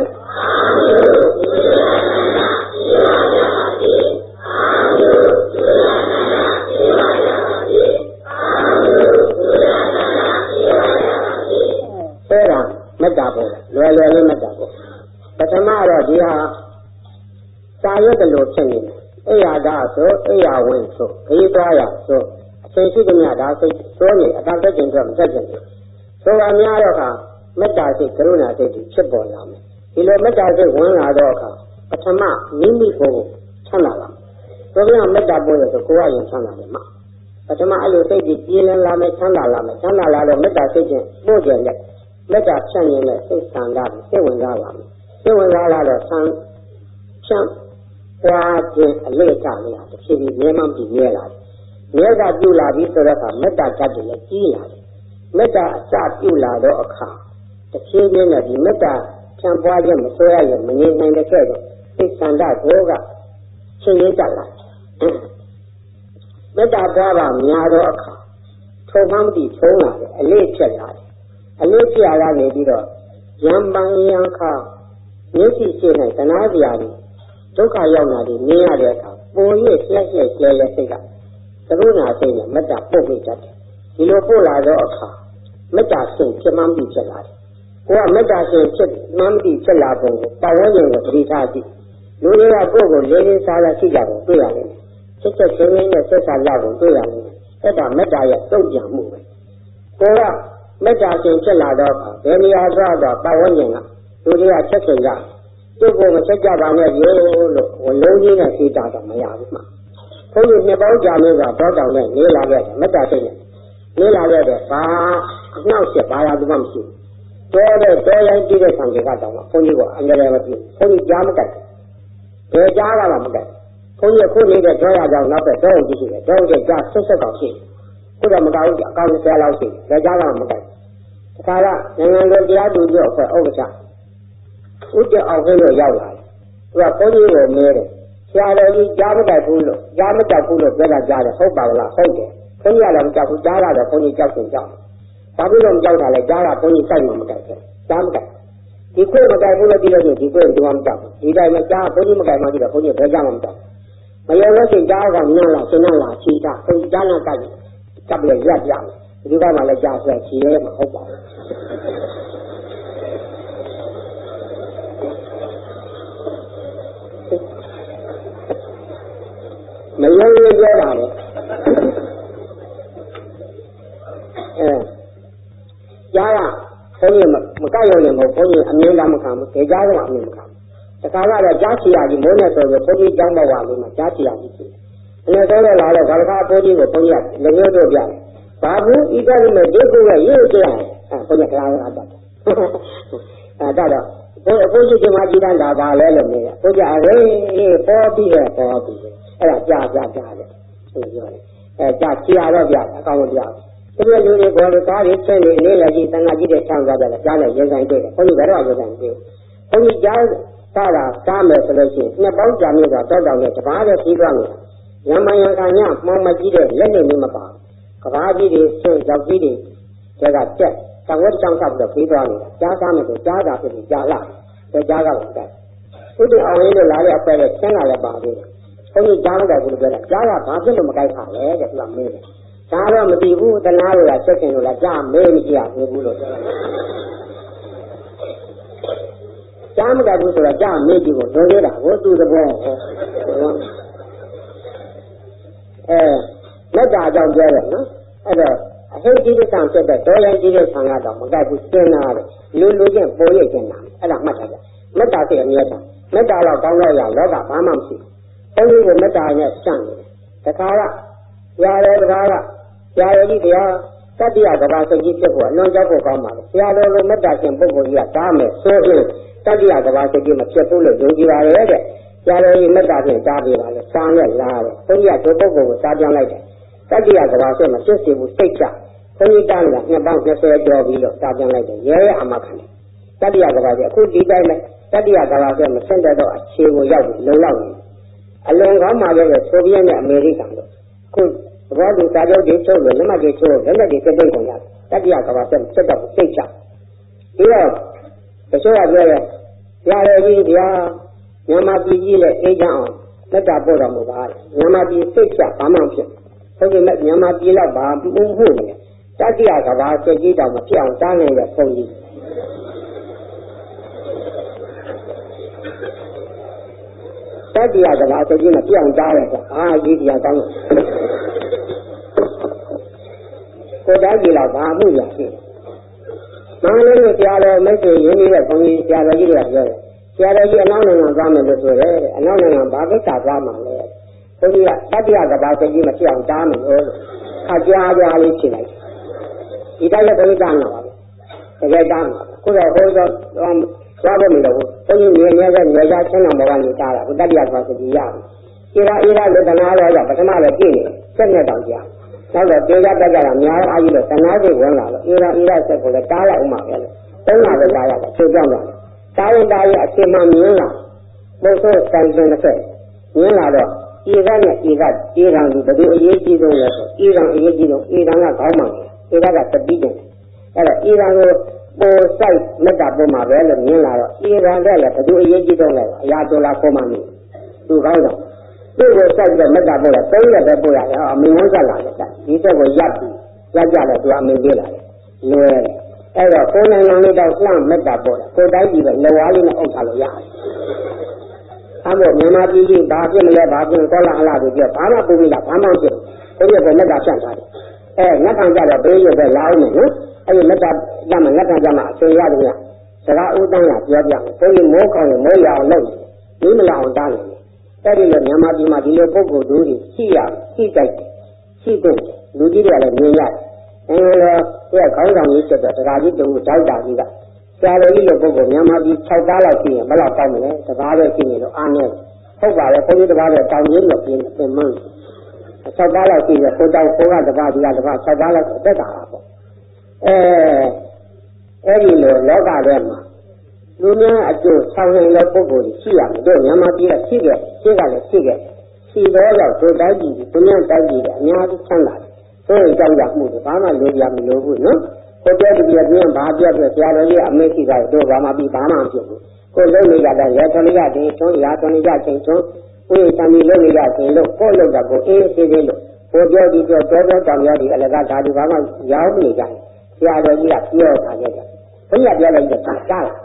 အဲဒါမေတ္တာပေါ်လွယ်လွယ်လေးမေတ္တာပေါ်ပထမတော့ဒီဟာစာရွက်တလို့ဖြစ်နေတယ်အိယာဒါဆိုအိယာဝင်ဆိုခရီးသွားရဆိုစိတ်ရှိတဲ့ညဒါစိတ်ဆိုနေအတန်တက်ကျင်တော့မတက်ကျင်ဘူးဆိုပါများတော့ခါမေတ္တာစိတ်ကရုဏာစိတ်ဖြစ်ပေါ်လာမယ်ဒီလိုမေတ္တာစိတ်ဝင်လာတော့ခါပထမမိမိကိုချမ်းသာလာဆိုပြန်မေတ္တာပို့ရဆိုကိုယ်ကရင်ချမ်းသာတယ်မှာပထမအဲ့လိုစိတ်ကြီးပြင်းလာမယ်ချမ်းသာလာမယ်ချမ်းသာလာတော့မေတ္တာစိတ်ချင်းပို့ကြတယ်မေတ္တာဖြန့်ရင်လည်းစိတ်ဆန္ဒစိတ်ဝင်စားလာမယ်စိတ်ဝင်စားလာတော့ဆန်းဖြန့်ပွားခြင်းအလေးအကျလေးဟာတစ်ချိန်ကြီးမြဲမှပြီးမြဲလာတယ်မြဲကပြုလာပြီဆိုတော့မေတ္တာဓာတ်တွေလည်းကြီးလာတယ်မေတ္တာအစပြုလာတော့အခါတစ်ချိန်ချင်းနဲ့ဒီမေတ္တာဖြန့်ပွားခြင်းမဆွဲရရင်မငြိမ်နိုင်တဲ့ကဲ့သို့စိတ်ဆန္ဒကိုကချင်းရင်းတက်လာမေတ္တာပွားပါများတော့အခါထုံမှမတိထုံးလာတယ်အလေးဖြစ်လာတယ်အလေးဖြစ်လာနေပြီးတော့ရံပန်ရံခါမျက်စိရှိနေသနာစရာတွေဒုက္ခရောက်လာတယ်မြင်ရတဲ့အခါပေါ်ရစ်လက်ရက်ကျဲရဲ့စိတ်ကကရုဏာစိတ်နဲ့မေတ္တာပို့ပေးတတ်တယ်ဒီလိုပို့လာတော့အခါမေတ္တာစိတ်ဖြစ်မှန်းပြီးဖြစ်လာတယ်ကိုကမေတ္တာစိတ်ဖြစ်မှန်းပြီးဖြစ်လာပုံကိုတာဝန်ရင်ကိုသတိထားကြည့်လူတွေကကိုယ့်ကိုလေးလေးစားစားရှိကြတယ်တွေ့ရတယ်ချက်ချက်ချင်းချင်းနဲ့ဆက်ဆံရပုံတွေ့ရတယ်အဲ့ဒါမေတ္တာရဲ့တုံ့ပြန်မှုပဲကိုကမေတ္တာစိတ်ဖြစ်လာတော့ဘယ်နေရာသွားတော့တာဝန်ရင်ကလူတွေကချက်ချင်းကြသူ့ကိုမချက်ကြပါနဲ့ရိုးလို့ဝလုံးကြီးနဲ့ရှိတာတော့မရဘူးမှာဘုန်းကြီးနှစ်ပေါင်းကြာလို့ကတော့တောင်းနဲ့နေလာခဲ့တယ်မေတ္တာစိတ်နဲ့နေလာခဲ့တယ်ဘာအနှောက်ချက်ဘာလာဘူးမှမရှိဘူးတော်တဲ့တော်ရင်ကြည့်တဲ့ဆံတွေကတော့ဘုန်းကြီးကအငယ်ရမပြည့်ဘုန်းကြီးကြားမကြိုက်ဘူးဘယ်ကြားကမှမကြိုက်ဘုန်းကြီးခုနေတဲ့ကြောရကြောင်နောက်ပဲတော့ကြည့်ရှိတယ်တော့ကျကြားဆက်ဆက်ကောင်ရှိခုတော့မကောင်းဘူးအကောင်းဆယ်လောက်ရှိတယ်ကြားကမှမကြိုက်ဘူးဒါကနိုင်ငံတော်တရားသူကြီးအဖွဲ့ဥက္ကဋ္ဌဥတ္တအောင်ဟဲ့လို့ရောက်လာတယ်သူကဘုန်းကြီးကိုမဲတယ်ဆရာတော်ကြီးကြားမကြိုက်ဘူးလို့ကြားမကြိုက်ဘူးလို့ပြောတာကြားတယ်ဟုတ်ပါလားဟုတ်တယ်ဘုန်းကြီးကလည်းမကြောက်ဘူးကြားတာတော့ဘုန်းကြီးကြောက်တယ်ကြောက်ဘာဖြစ်လို့မကြောက်တာလဲကြားတာဘုန်းကြီးစိုက်မှမကြိုက်ဘူးကြားမကြိုက်ဒီကိုမကြိုက်ဘူးလို့ဒီလိုဆိုဒီကိုဒီမှမကြောက်ဘူးဒီတိုင်းမှာကြားဘုန်းကြီးမကြိုက်မှကြည့်တော့ဘုန်းကြီးဘယ်ကြားမှမကြောက်မယုံလို့ရှိရင်ကြားကနန်းလာစဉ်းစားလာချီတာဘုန်းကြီးကြားနဲ့ကြိုက်ကပ်ပြီးရက်ပြမယ်ဒီကမှလည်းကြားဆက်ချီရဲမှာဟုတ်ပါဘူးမယုံလို့ပြောတာလေအဲကြားကဘုန်းကြီးမကောက်ရုံနဲ့မဟုတ်ဘုန်းကြီးအမြင်လားမခံဘူးဒေကြားကအမြင်မခံဘူးတခါကတော့ကြားချီရကြီးမိုးနဲ့ဆိုရင်ဘုန်းကြီးကျောင်းတော်ပါလို့မှကြားချီရကြီးဖြစ်တယ်အဲဒါဆိုတော့လာတော့ဘာသာဘုန်းကြီးကိုဘုန်းကြီးကလည်းမျိုးတို့ပြတယ်ဘာဘူးဤကနေ့မဲ့ဒီကုရဲ့ရေးကြတယ်အဲဘုန်းကြီးကလာတာတတ်တယ်အဲဒါတော့ဘုန်းကြီးကမှကြည်တန်းတာပါလဲလို့နေတယ်ဘုန်းကြီးအရေးပေါ်ပြီးတော့ပေါ်ပြီးအဲ့ဒါကြားကြားကြားတယ်ဆိုပြောတယ်အဲကြားချီရတော့ပြအကောင်းပြဒီလိုလူတွေဘောကားတွေဆင်းနေနေလာကြည့်တန်ခါကြည့်တဲ့ဆောင်းသွားကြတယ်ကြားနဲ့ရင်ဆိုင်တွေ့တယ်ဘုန်းကြီးဘယ်တော့ရင်ဆိုင်တွေ့ဘုန်းကြီးကြားစားတာစားမယ်ဆိုလို့ရှိရင်နှစ်ပေါင်းကြာမြင့်ကတောက်တောင်နဲ့တပားပဲပြီးသွားမယ်ရမယံကညမှောင်မကြည့်တဲ့လက်နဲ့မပါကဘာကြီးတွေဆင်းရောက်ကြီးတွေဒါကတက်တဝက်ချောင်းဆောက်ပြီးပြီးသွားနေတာကြားစားမယ်ဆိုကြားတာဖြစ်ပြီးကြားလာတယ်ကြားကတော့တက်ဥဒိအောင်ရင်းတို့လာတဲ့အဖွဲနဲ့ဆင်းလာလည်းပါသေးတယ်ဘုန်းကြီးကြားတော့ဘူးပြောတာကြားတာဘာဖြစ်လို့မကြိုက်ပါလဲတဲ့သူကမေးတယ်ကြားတော့မသိဘူးတနာလို့လားချက်ချင်းလို့လားကြားမေးမကြည့်ရဘူးလို့ပြောတယ်ကြားမကြဘူးဆိုတော့ကြားမေးကြည့်ကိုလိုသေးတာဟိုသူသဘောဟောအဲလက်တာကြောင့်ပြောတယ်နော်အဲ့တော့အဟိတိကံဖြစ်တဲ့ဒေါ်ရကြီးတဲ့ဆံကတော့မကြိုက်ဘူးစဉ်းနာတယ်လူလူချင်းပေါ်ရကျင်တာအဲ့ဒါမှတ်ထားကြမေတ္တာစိတ်အမြဲတမ်းမေတ္တာတော့ကောင်းတော့ရလောကဘာမှမရှိဘူးဘုန်းကြီးကမေတ္တာနဲ့စံ့တယ်တခါကရာရဲတခါကရာရဲကြီးတရားတတိယကဘာစိတ်ကြီးဖြစ်ဖို့အလွန်ကြောက်ဖို့ကောင်းပါလေဆရာတော်လိုမေတ္တာရှင်ပုဂ္ဂိုလ်ကြီးကတားမယ်ဆိုရင်တတိယကဘာစိတ်ကြီးမဖြစ်ဘူးလို့ယုံကြည်ပါရဲ့တဲ့ဆရာတော်ကြီးမေတ္တာဖြင့်တားပေးပါလေစာနဲ့လာတယ်ဘုန်းကြီးကဒီပုဂ္ဂိုလ်ကိုစားပြောင်းလိုက်တယ်တတိယကဘာစိတ်မဖြစ်စေဘူးစိတ်ချဘုန်းကြီးတားနေတာနှစ်ပေါင်း၂၀ကျော်ပြီးတော့စားပြောင်းလိုက်တယ်ရဲရဲအမှခံတယ်တတိယကဘာစိတ်အခုဒီတိုင်းနဲ့တတိယကဘာစိတ်မဆင့်တဲ့တော့အခြေကိုရောက်ပြီးလုံလောက်နေအလွန်ကောင်းပါလေဆိုဗီယက်နဲ့အမေရိကန်တို့ခုဘောဒီစာချုပ်တွေချုပ်လို့လက်မှတ်တွေချုပ်လက်လက်တွေပြတ်ပြတ်ကုန်ရတယ်တတိယကဘာဆက်ဆက်တော့စိတ်ချပြီးတော့တချို့ကပြောရဲဆရာတော်ကြီးဗျာမြန်မာပြည်ကြီးနဲ့အေးချမ်းအောင်လက်တာပို့တော်မူပါမြန်မာပြည်စိတ်ချဘာမှဖြစ်ဟုတ်ကဲ့မြန်မာပြည်တော့ဘာမှုမှုနေတတိယကဘာစိတ်ကြီးတော့မဖြစ်အောင်တားနေတဲ့ဘုန်းကြီးတတိယကဘာစိတ်ကြီးမပြောင်းတားတယ်အာကြီးတရားကောင်းကိုယ်တိုင်းကြီးတော့ဘာမှုရဖြစ်မန္တလေးကိုဆရာတော်မိတ်ဆွေရင်းနေတဲ့ဘုန်းကြီးဆရာတော်ကြီးတွေကပြောတယ်ဆရာတော်ကြီးအနောက်နိုင်ငံသွားမယ်လို့ဆိုတယ်အနောက်နိုင်ငံဘာကိစ္စသွားမှာလဲဘုန်းကြီးကတတိယကဘာစိတ်ကြီးမပြောင်းတားမယ်လို့အကြားကြားလေးဖြစ်လိုက်ဒီတိုင်းလည်းဘုန်းကြီးတားမှာပါတကယ်တားမှာခုတော့ဘုန်းကြီးတော့သွားဖို့မလိုဘူးဘုန်းကြီးမြေမြေကမြေကြချင်းတော်ဘောကနေတားတာဟိုတတိယကဘာစိတ်ကြီးရပြီဣရာဣရာလို့တနာတော့ပထမလည်းပြည့်နေဆက်နဲ့တောင်ကြာနောက်တော့တေကတက်ကြတာများအားကြီးလို့တနာစိတ်ဝင်လာလို့ဣရာဣရာဆက်ကိုလည်းတားလိုက်အောင်ပါပဲလို့သုံးလာပဲတားရတယ်ချိုးကြောင်းတာတားရင်တားရင်အချိန်မှမြင်လာဘုဆိုးဆိုင်ရှင်တစ်ဆက်မြင်လာတော့ဣရာနဲ့ဣရာဣရာကဘယ်လိုအရေးကြီးဆုံးလဲဆိုဣရာအရေးကြီးဆုံးဣရာကခေါင်းမှန်တယ်ဣရာကတတိတယ်အဲ့တော့ဣရာကိုပေါ်ဆိုင်မေတ္တာပေါ်မှာပဲလို့မြင်လာတော့ဣရာနဲ့လည်းဘယ်လိုအရေးကြီးဆုံးလဲအရာတော်လာပေါ်မှာနေသူကောင်းတော့သူ့ကိုစိုက်ပြီးမေတ္တာပို့လာသုံးရက်ပဲပို့ရတယ်အမင်းဝန်းကလာတယ်ဒီတက်ကိုရပ်ပြီးရပ်ကြတယ်သူအမင်းပေးလာတယ်လွယ်တယ်အဲ့တော့ကိုယ်နိုင်ငံလေးတော့လှမ်းမေတ္တာပို့တယ်ကိုယ်တိုင်းကြီးပဲလဝါးလေးနဲ့အုပ်ထားလို့ရတယ်အမို့မြန်မာပြည်ကြီးဘာဖြစ်မလဲဘာဖြစ်ကောလာအလားတွေပြောဘာမှပုံမိလားဘာမှဖြစ်ဘုရားကမေတ္တာဖြန့်ထားတယ်အဲငါခံကြတော့ဘေးရွက်ပဲလာအောင်မယ်နော်အဲ့ဒီမေတ္တာကြမှာငါခံကြမှာအချိန်ရတယ်ဗျစကားဦးတန်းကပြောပြဘုရားမိုးကောင်းရင်မိုးရအောင်လုပ်ဒီမလာအောင်တားတယ်အဲ့ဒီလိုမြန်မာပြည်မှာဒီလိုပုဂ္ဂိုလ်တို့ကြီးရှိရရှိတိုက်ရှိတဲ့လူကြီးတွေကလည်းမြင်ရတယ်။အဲလိုသူကခေါင်းဆောင်ကြီးဖြစ်တော့တရားကြီးတူဒေါက်တာကြီးကဆရာတော်ကြီးလိုပုဂ္ဂိုလ်မြန်မာပြည်၆ကားလောက်ရှိရင်ဘယ်လောက်ကောင်းမလဲ။တကားပဲရှိနေတော့အားနည်းဟုတ်ပါလေဘုန်းကြီးတကားပဲတောင်းကြီးလို့ပြင်ပြင်မှန်း၆ကားလောက်ရှိရင်ကိုတောင်းကိုကတကားဒီကတကား၆ကားလောက်တက်တာပါပေါ့။အဲအဲ့ဒီလိုလောကထဲမှာလူများအကျိုးဆောင်ရင်လည်းပုဂ္ဂိုလ်ရှိရမယ်တို့မြန်မာပြည်ကရှိခဲ့ရှိကလည်းရှိခဲ့ရှိတော့တော့တို့တိုင်းပြည်သူများတိုင်းပြည်ကအများကြီးချမ်းသာတယ်ဆိုရင်ကြောက်ရမှုတွေဘာမှလိုရမလို့ဘူးနော်ကိုပြောတည်းပြင်းဘာပြောပြဆရာတော်ကြီးအမေရှိတာတို့ဘာမှပြီးဘာမှမဖြစ်ဘူးကိုလုံးနေကြတဲ့ရထဏိကတင်သွန်းရာထဏိကတင်သွန်းဝိသံမီလုံးနေကြတင်လို့ကိုလောက်တာကိုအေးအေးသေးလို့ကိုပြောဒီပြောတော်တော်တောင်ရဒီအလကဓာတုဘာမှရောင်းနေကြတယ်ဆရာတော်ကြီးကပြောထားကြတယ်ဘုရားပြောလိုက်တဲ့ကြားလား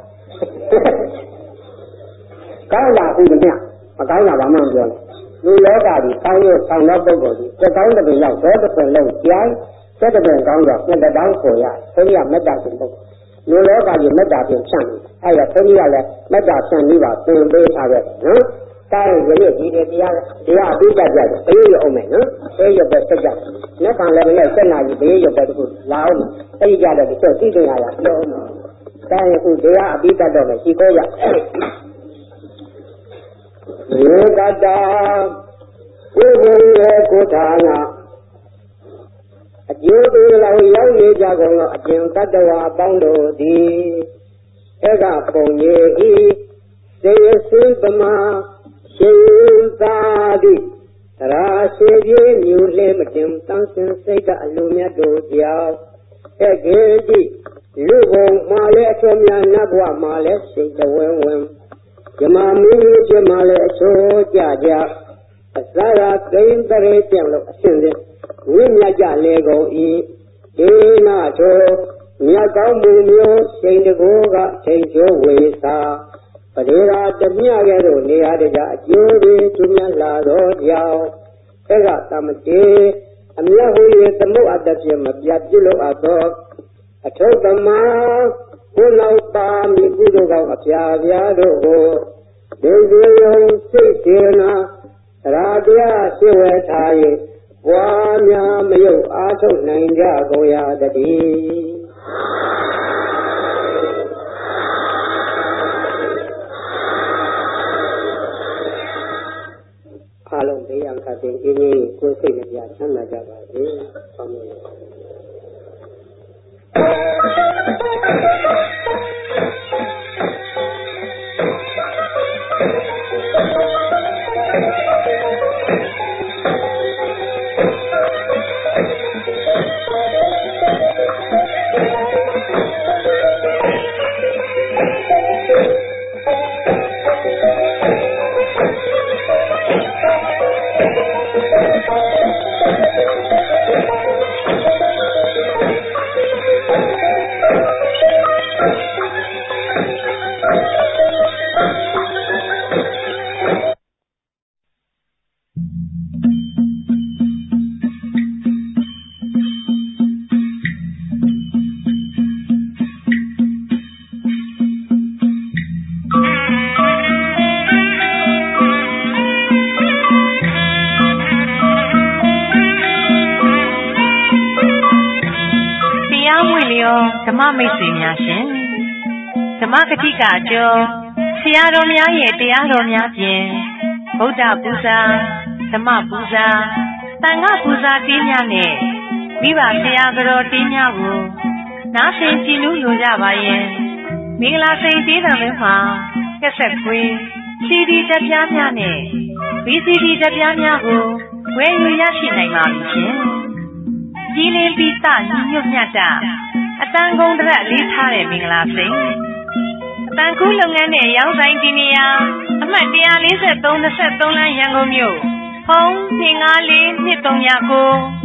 ကောင်းလာဘူးမင်းမကောင်းတာဘာမှမပြောနဲ့လူလောကကြီးဆောင်းရဆောင်းတော့ပုဂ္ဂိုလ်ကြီးတကောင်းတဲ့ရောက်တော့တစ်ခွလုံးကြားစက်တဲ့ကောင်းတော့နှစ်တောင်းခေါ်ရဘုရားမေတ္တာရှင်ပုဂ္ဂိုလ်လူလောကကြီးမေတ္တာဖြင့်ဖြန့်တယ်အဲ့ဒါဘုရားလည်းမေတ္တာဖြန့်ပြီးပါသင်ပေးထားခဲ့နော်တားရရဒီတရားတရားအပိဋကကြတယ်ဘေးရအောင်မယ်နော်ဘေးရပဲဆက်ကြတယ်နှစ်ခံလည်းလည်းဆက်နာကြီးဘေးရပဲတခုလာအောင်အဲ့ဒီကြတဲ့ဒီတော့သိတင်ရတာပြောအောင်တားရခုတရားအပိဋကတော့လည်းရှိခိုးရရေကတာဥပ္ပေကိုဌာနအကျိုးတွေလောက်ရောက်နေကြကုန်သောအကျင့်တတ္တဝါအပေါင်းတို့သည်ဧကပုံကြီးဤစေစင်ပမာရှင်သာတိသရာရှိပြေမြူလှဲမတင်တန်းစင်စိတ်ကအလိုမြတ်တို့ကြောင့်ဧကေတိလူဘုံမှာလဲအချောများနတ်ဘဝမှာလဲစိတ်တဝဲဝဲဇမာမင်းကြီးပြမလဲအချိုးကြကြအစာရသိမ့်တရေပြောင်းလို့အစဉ်စဉ်ဝိညာကြလေကုန်ဤဒေနာချိုမြတ်ကောင်းမှုမျိုးချိန်တကိုးကချိန်ချိုးဝေစာပရိရာတမြကဲ့သို့နေရာတကြအကျိုးတွေသူများလာတော်ကြောင့်အဲကတမတေအမြတ်ဟူ၍သမုတ်အပ်တဲ့မပြတ်ပြုလို့အပ်သောအထုပ်သမားဘုလောက်ပါမိကုသိုလ်ကောင်းအပြာပြာတို့ကိုဒေဇေယုံစိတ်စေနာရာတရားရှိဝဲထား၍ပွားများမယုတ်အားထုတ်နိုင်ကြကုန်ရတည်းအားလုံးဘေးရန်ခတ်တဲ့အင်းကြီးကိုယ်စိတ်နဲ့ပြချမ်းသာကြပါစေ။ဆောင်းလို့ဓမ္မမိတ်ဆွေများရှင်ဓမ္မကတိကအကျော်ဆရာတော်များရဲ့တရားတော်များဖြင့်ဗုဒ္ဓပူဇာဓမ္မပူဇာသံဃပူဇာတေးများနဲ့မိဘဆရာတော်တေးများကိုနားဆင်ကြည်နူးလိုကြပါရဲ့မင်္ဂလာစိန်တေးတော်များမှာကက်ဆက်ခွေး စီဒီ တက်ပြားများနဲ့ ဗီ စီ ဒီ တက်ပြားများကိုဝယ်ယူရရှိနိုင်ပါပြီရှင်ကြီးလင်းပြီးသညီညွတ်မြတ်တာအတန်ကုန်တရက်လေးထားတဲ့မင်္ဂလာစိန်အတန်ကူးလုပ်ငန်းနဲ့ရောင်းဆိုင်ဒီနေရာအမှတ်one forty-three ၂၃လမ်းရန်ကုန်မြို့ဖုန်း two five four two three zero ကို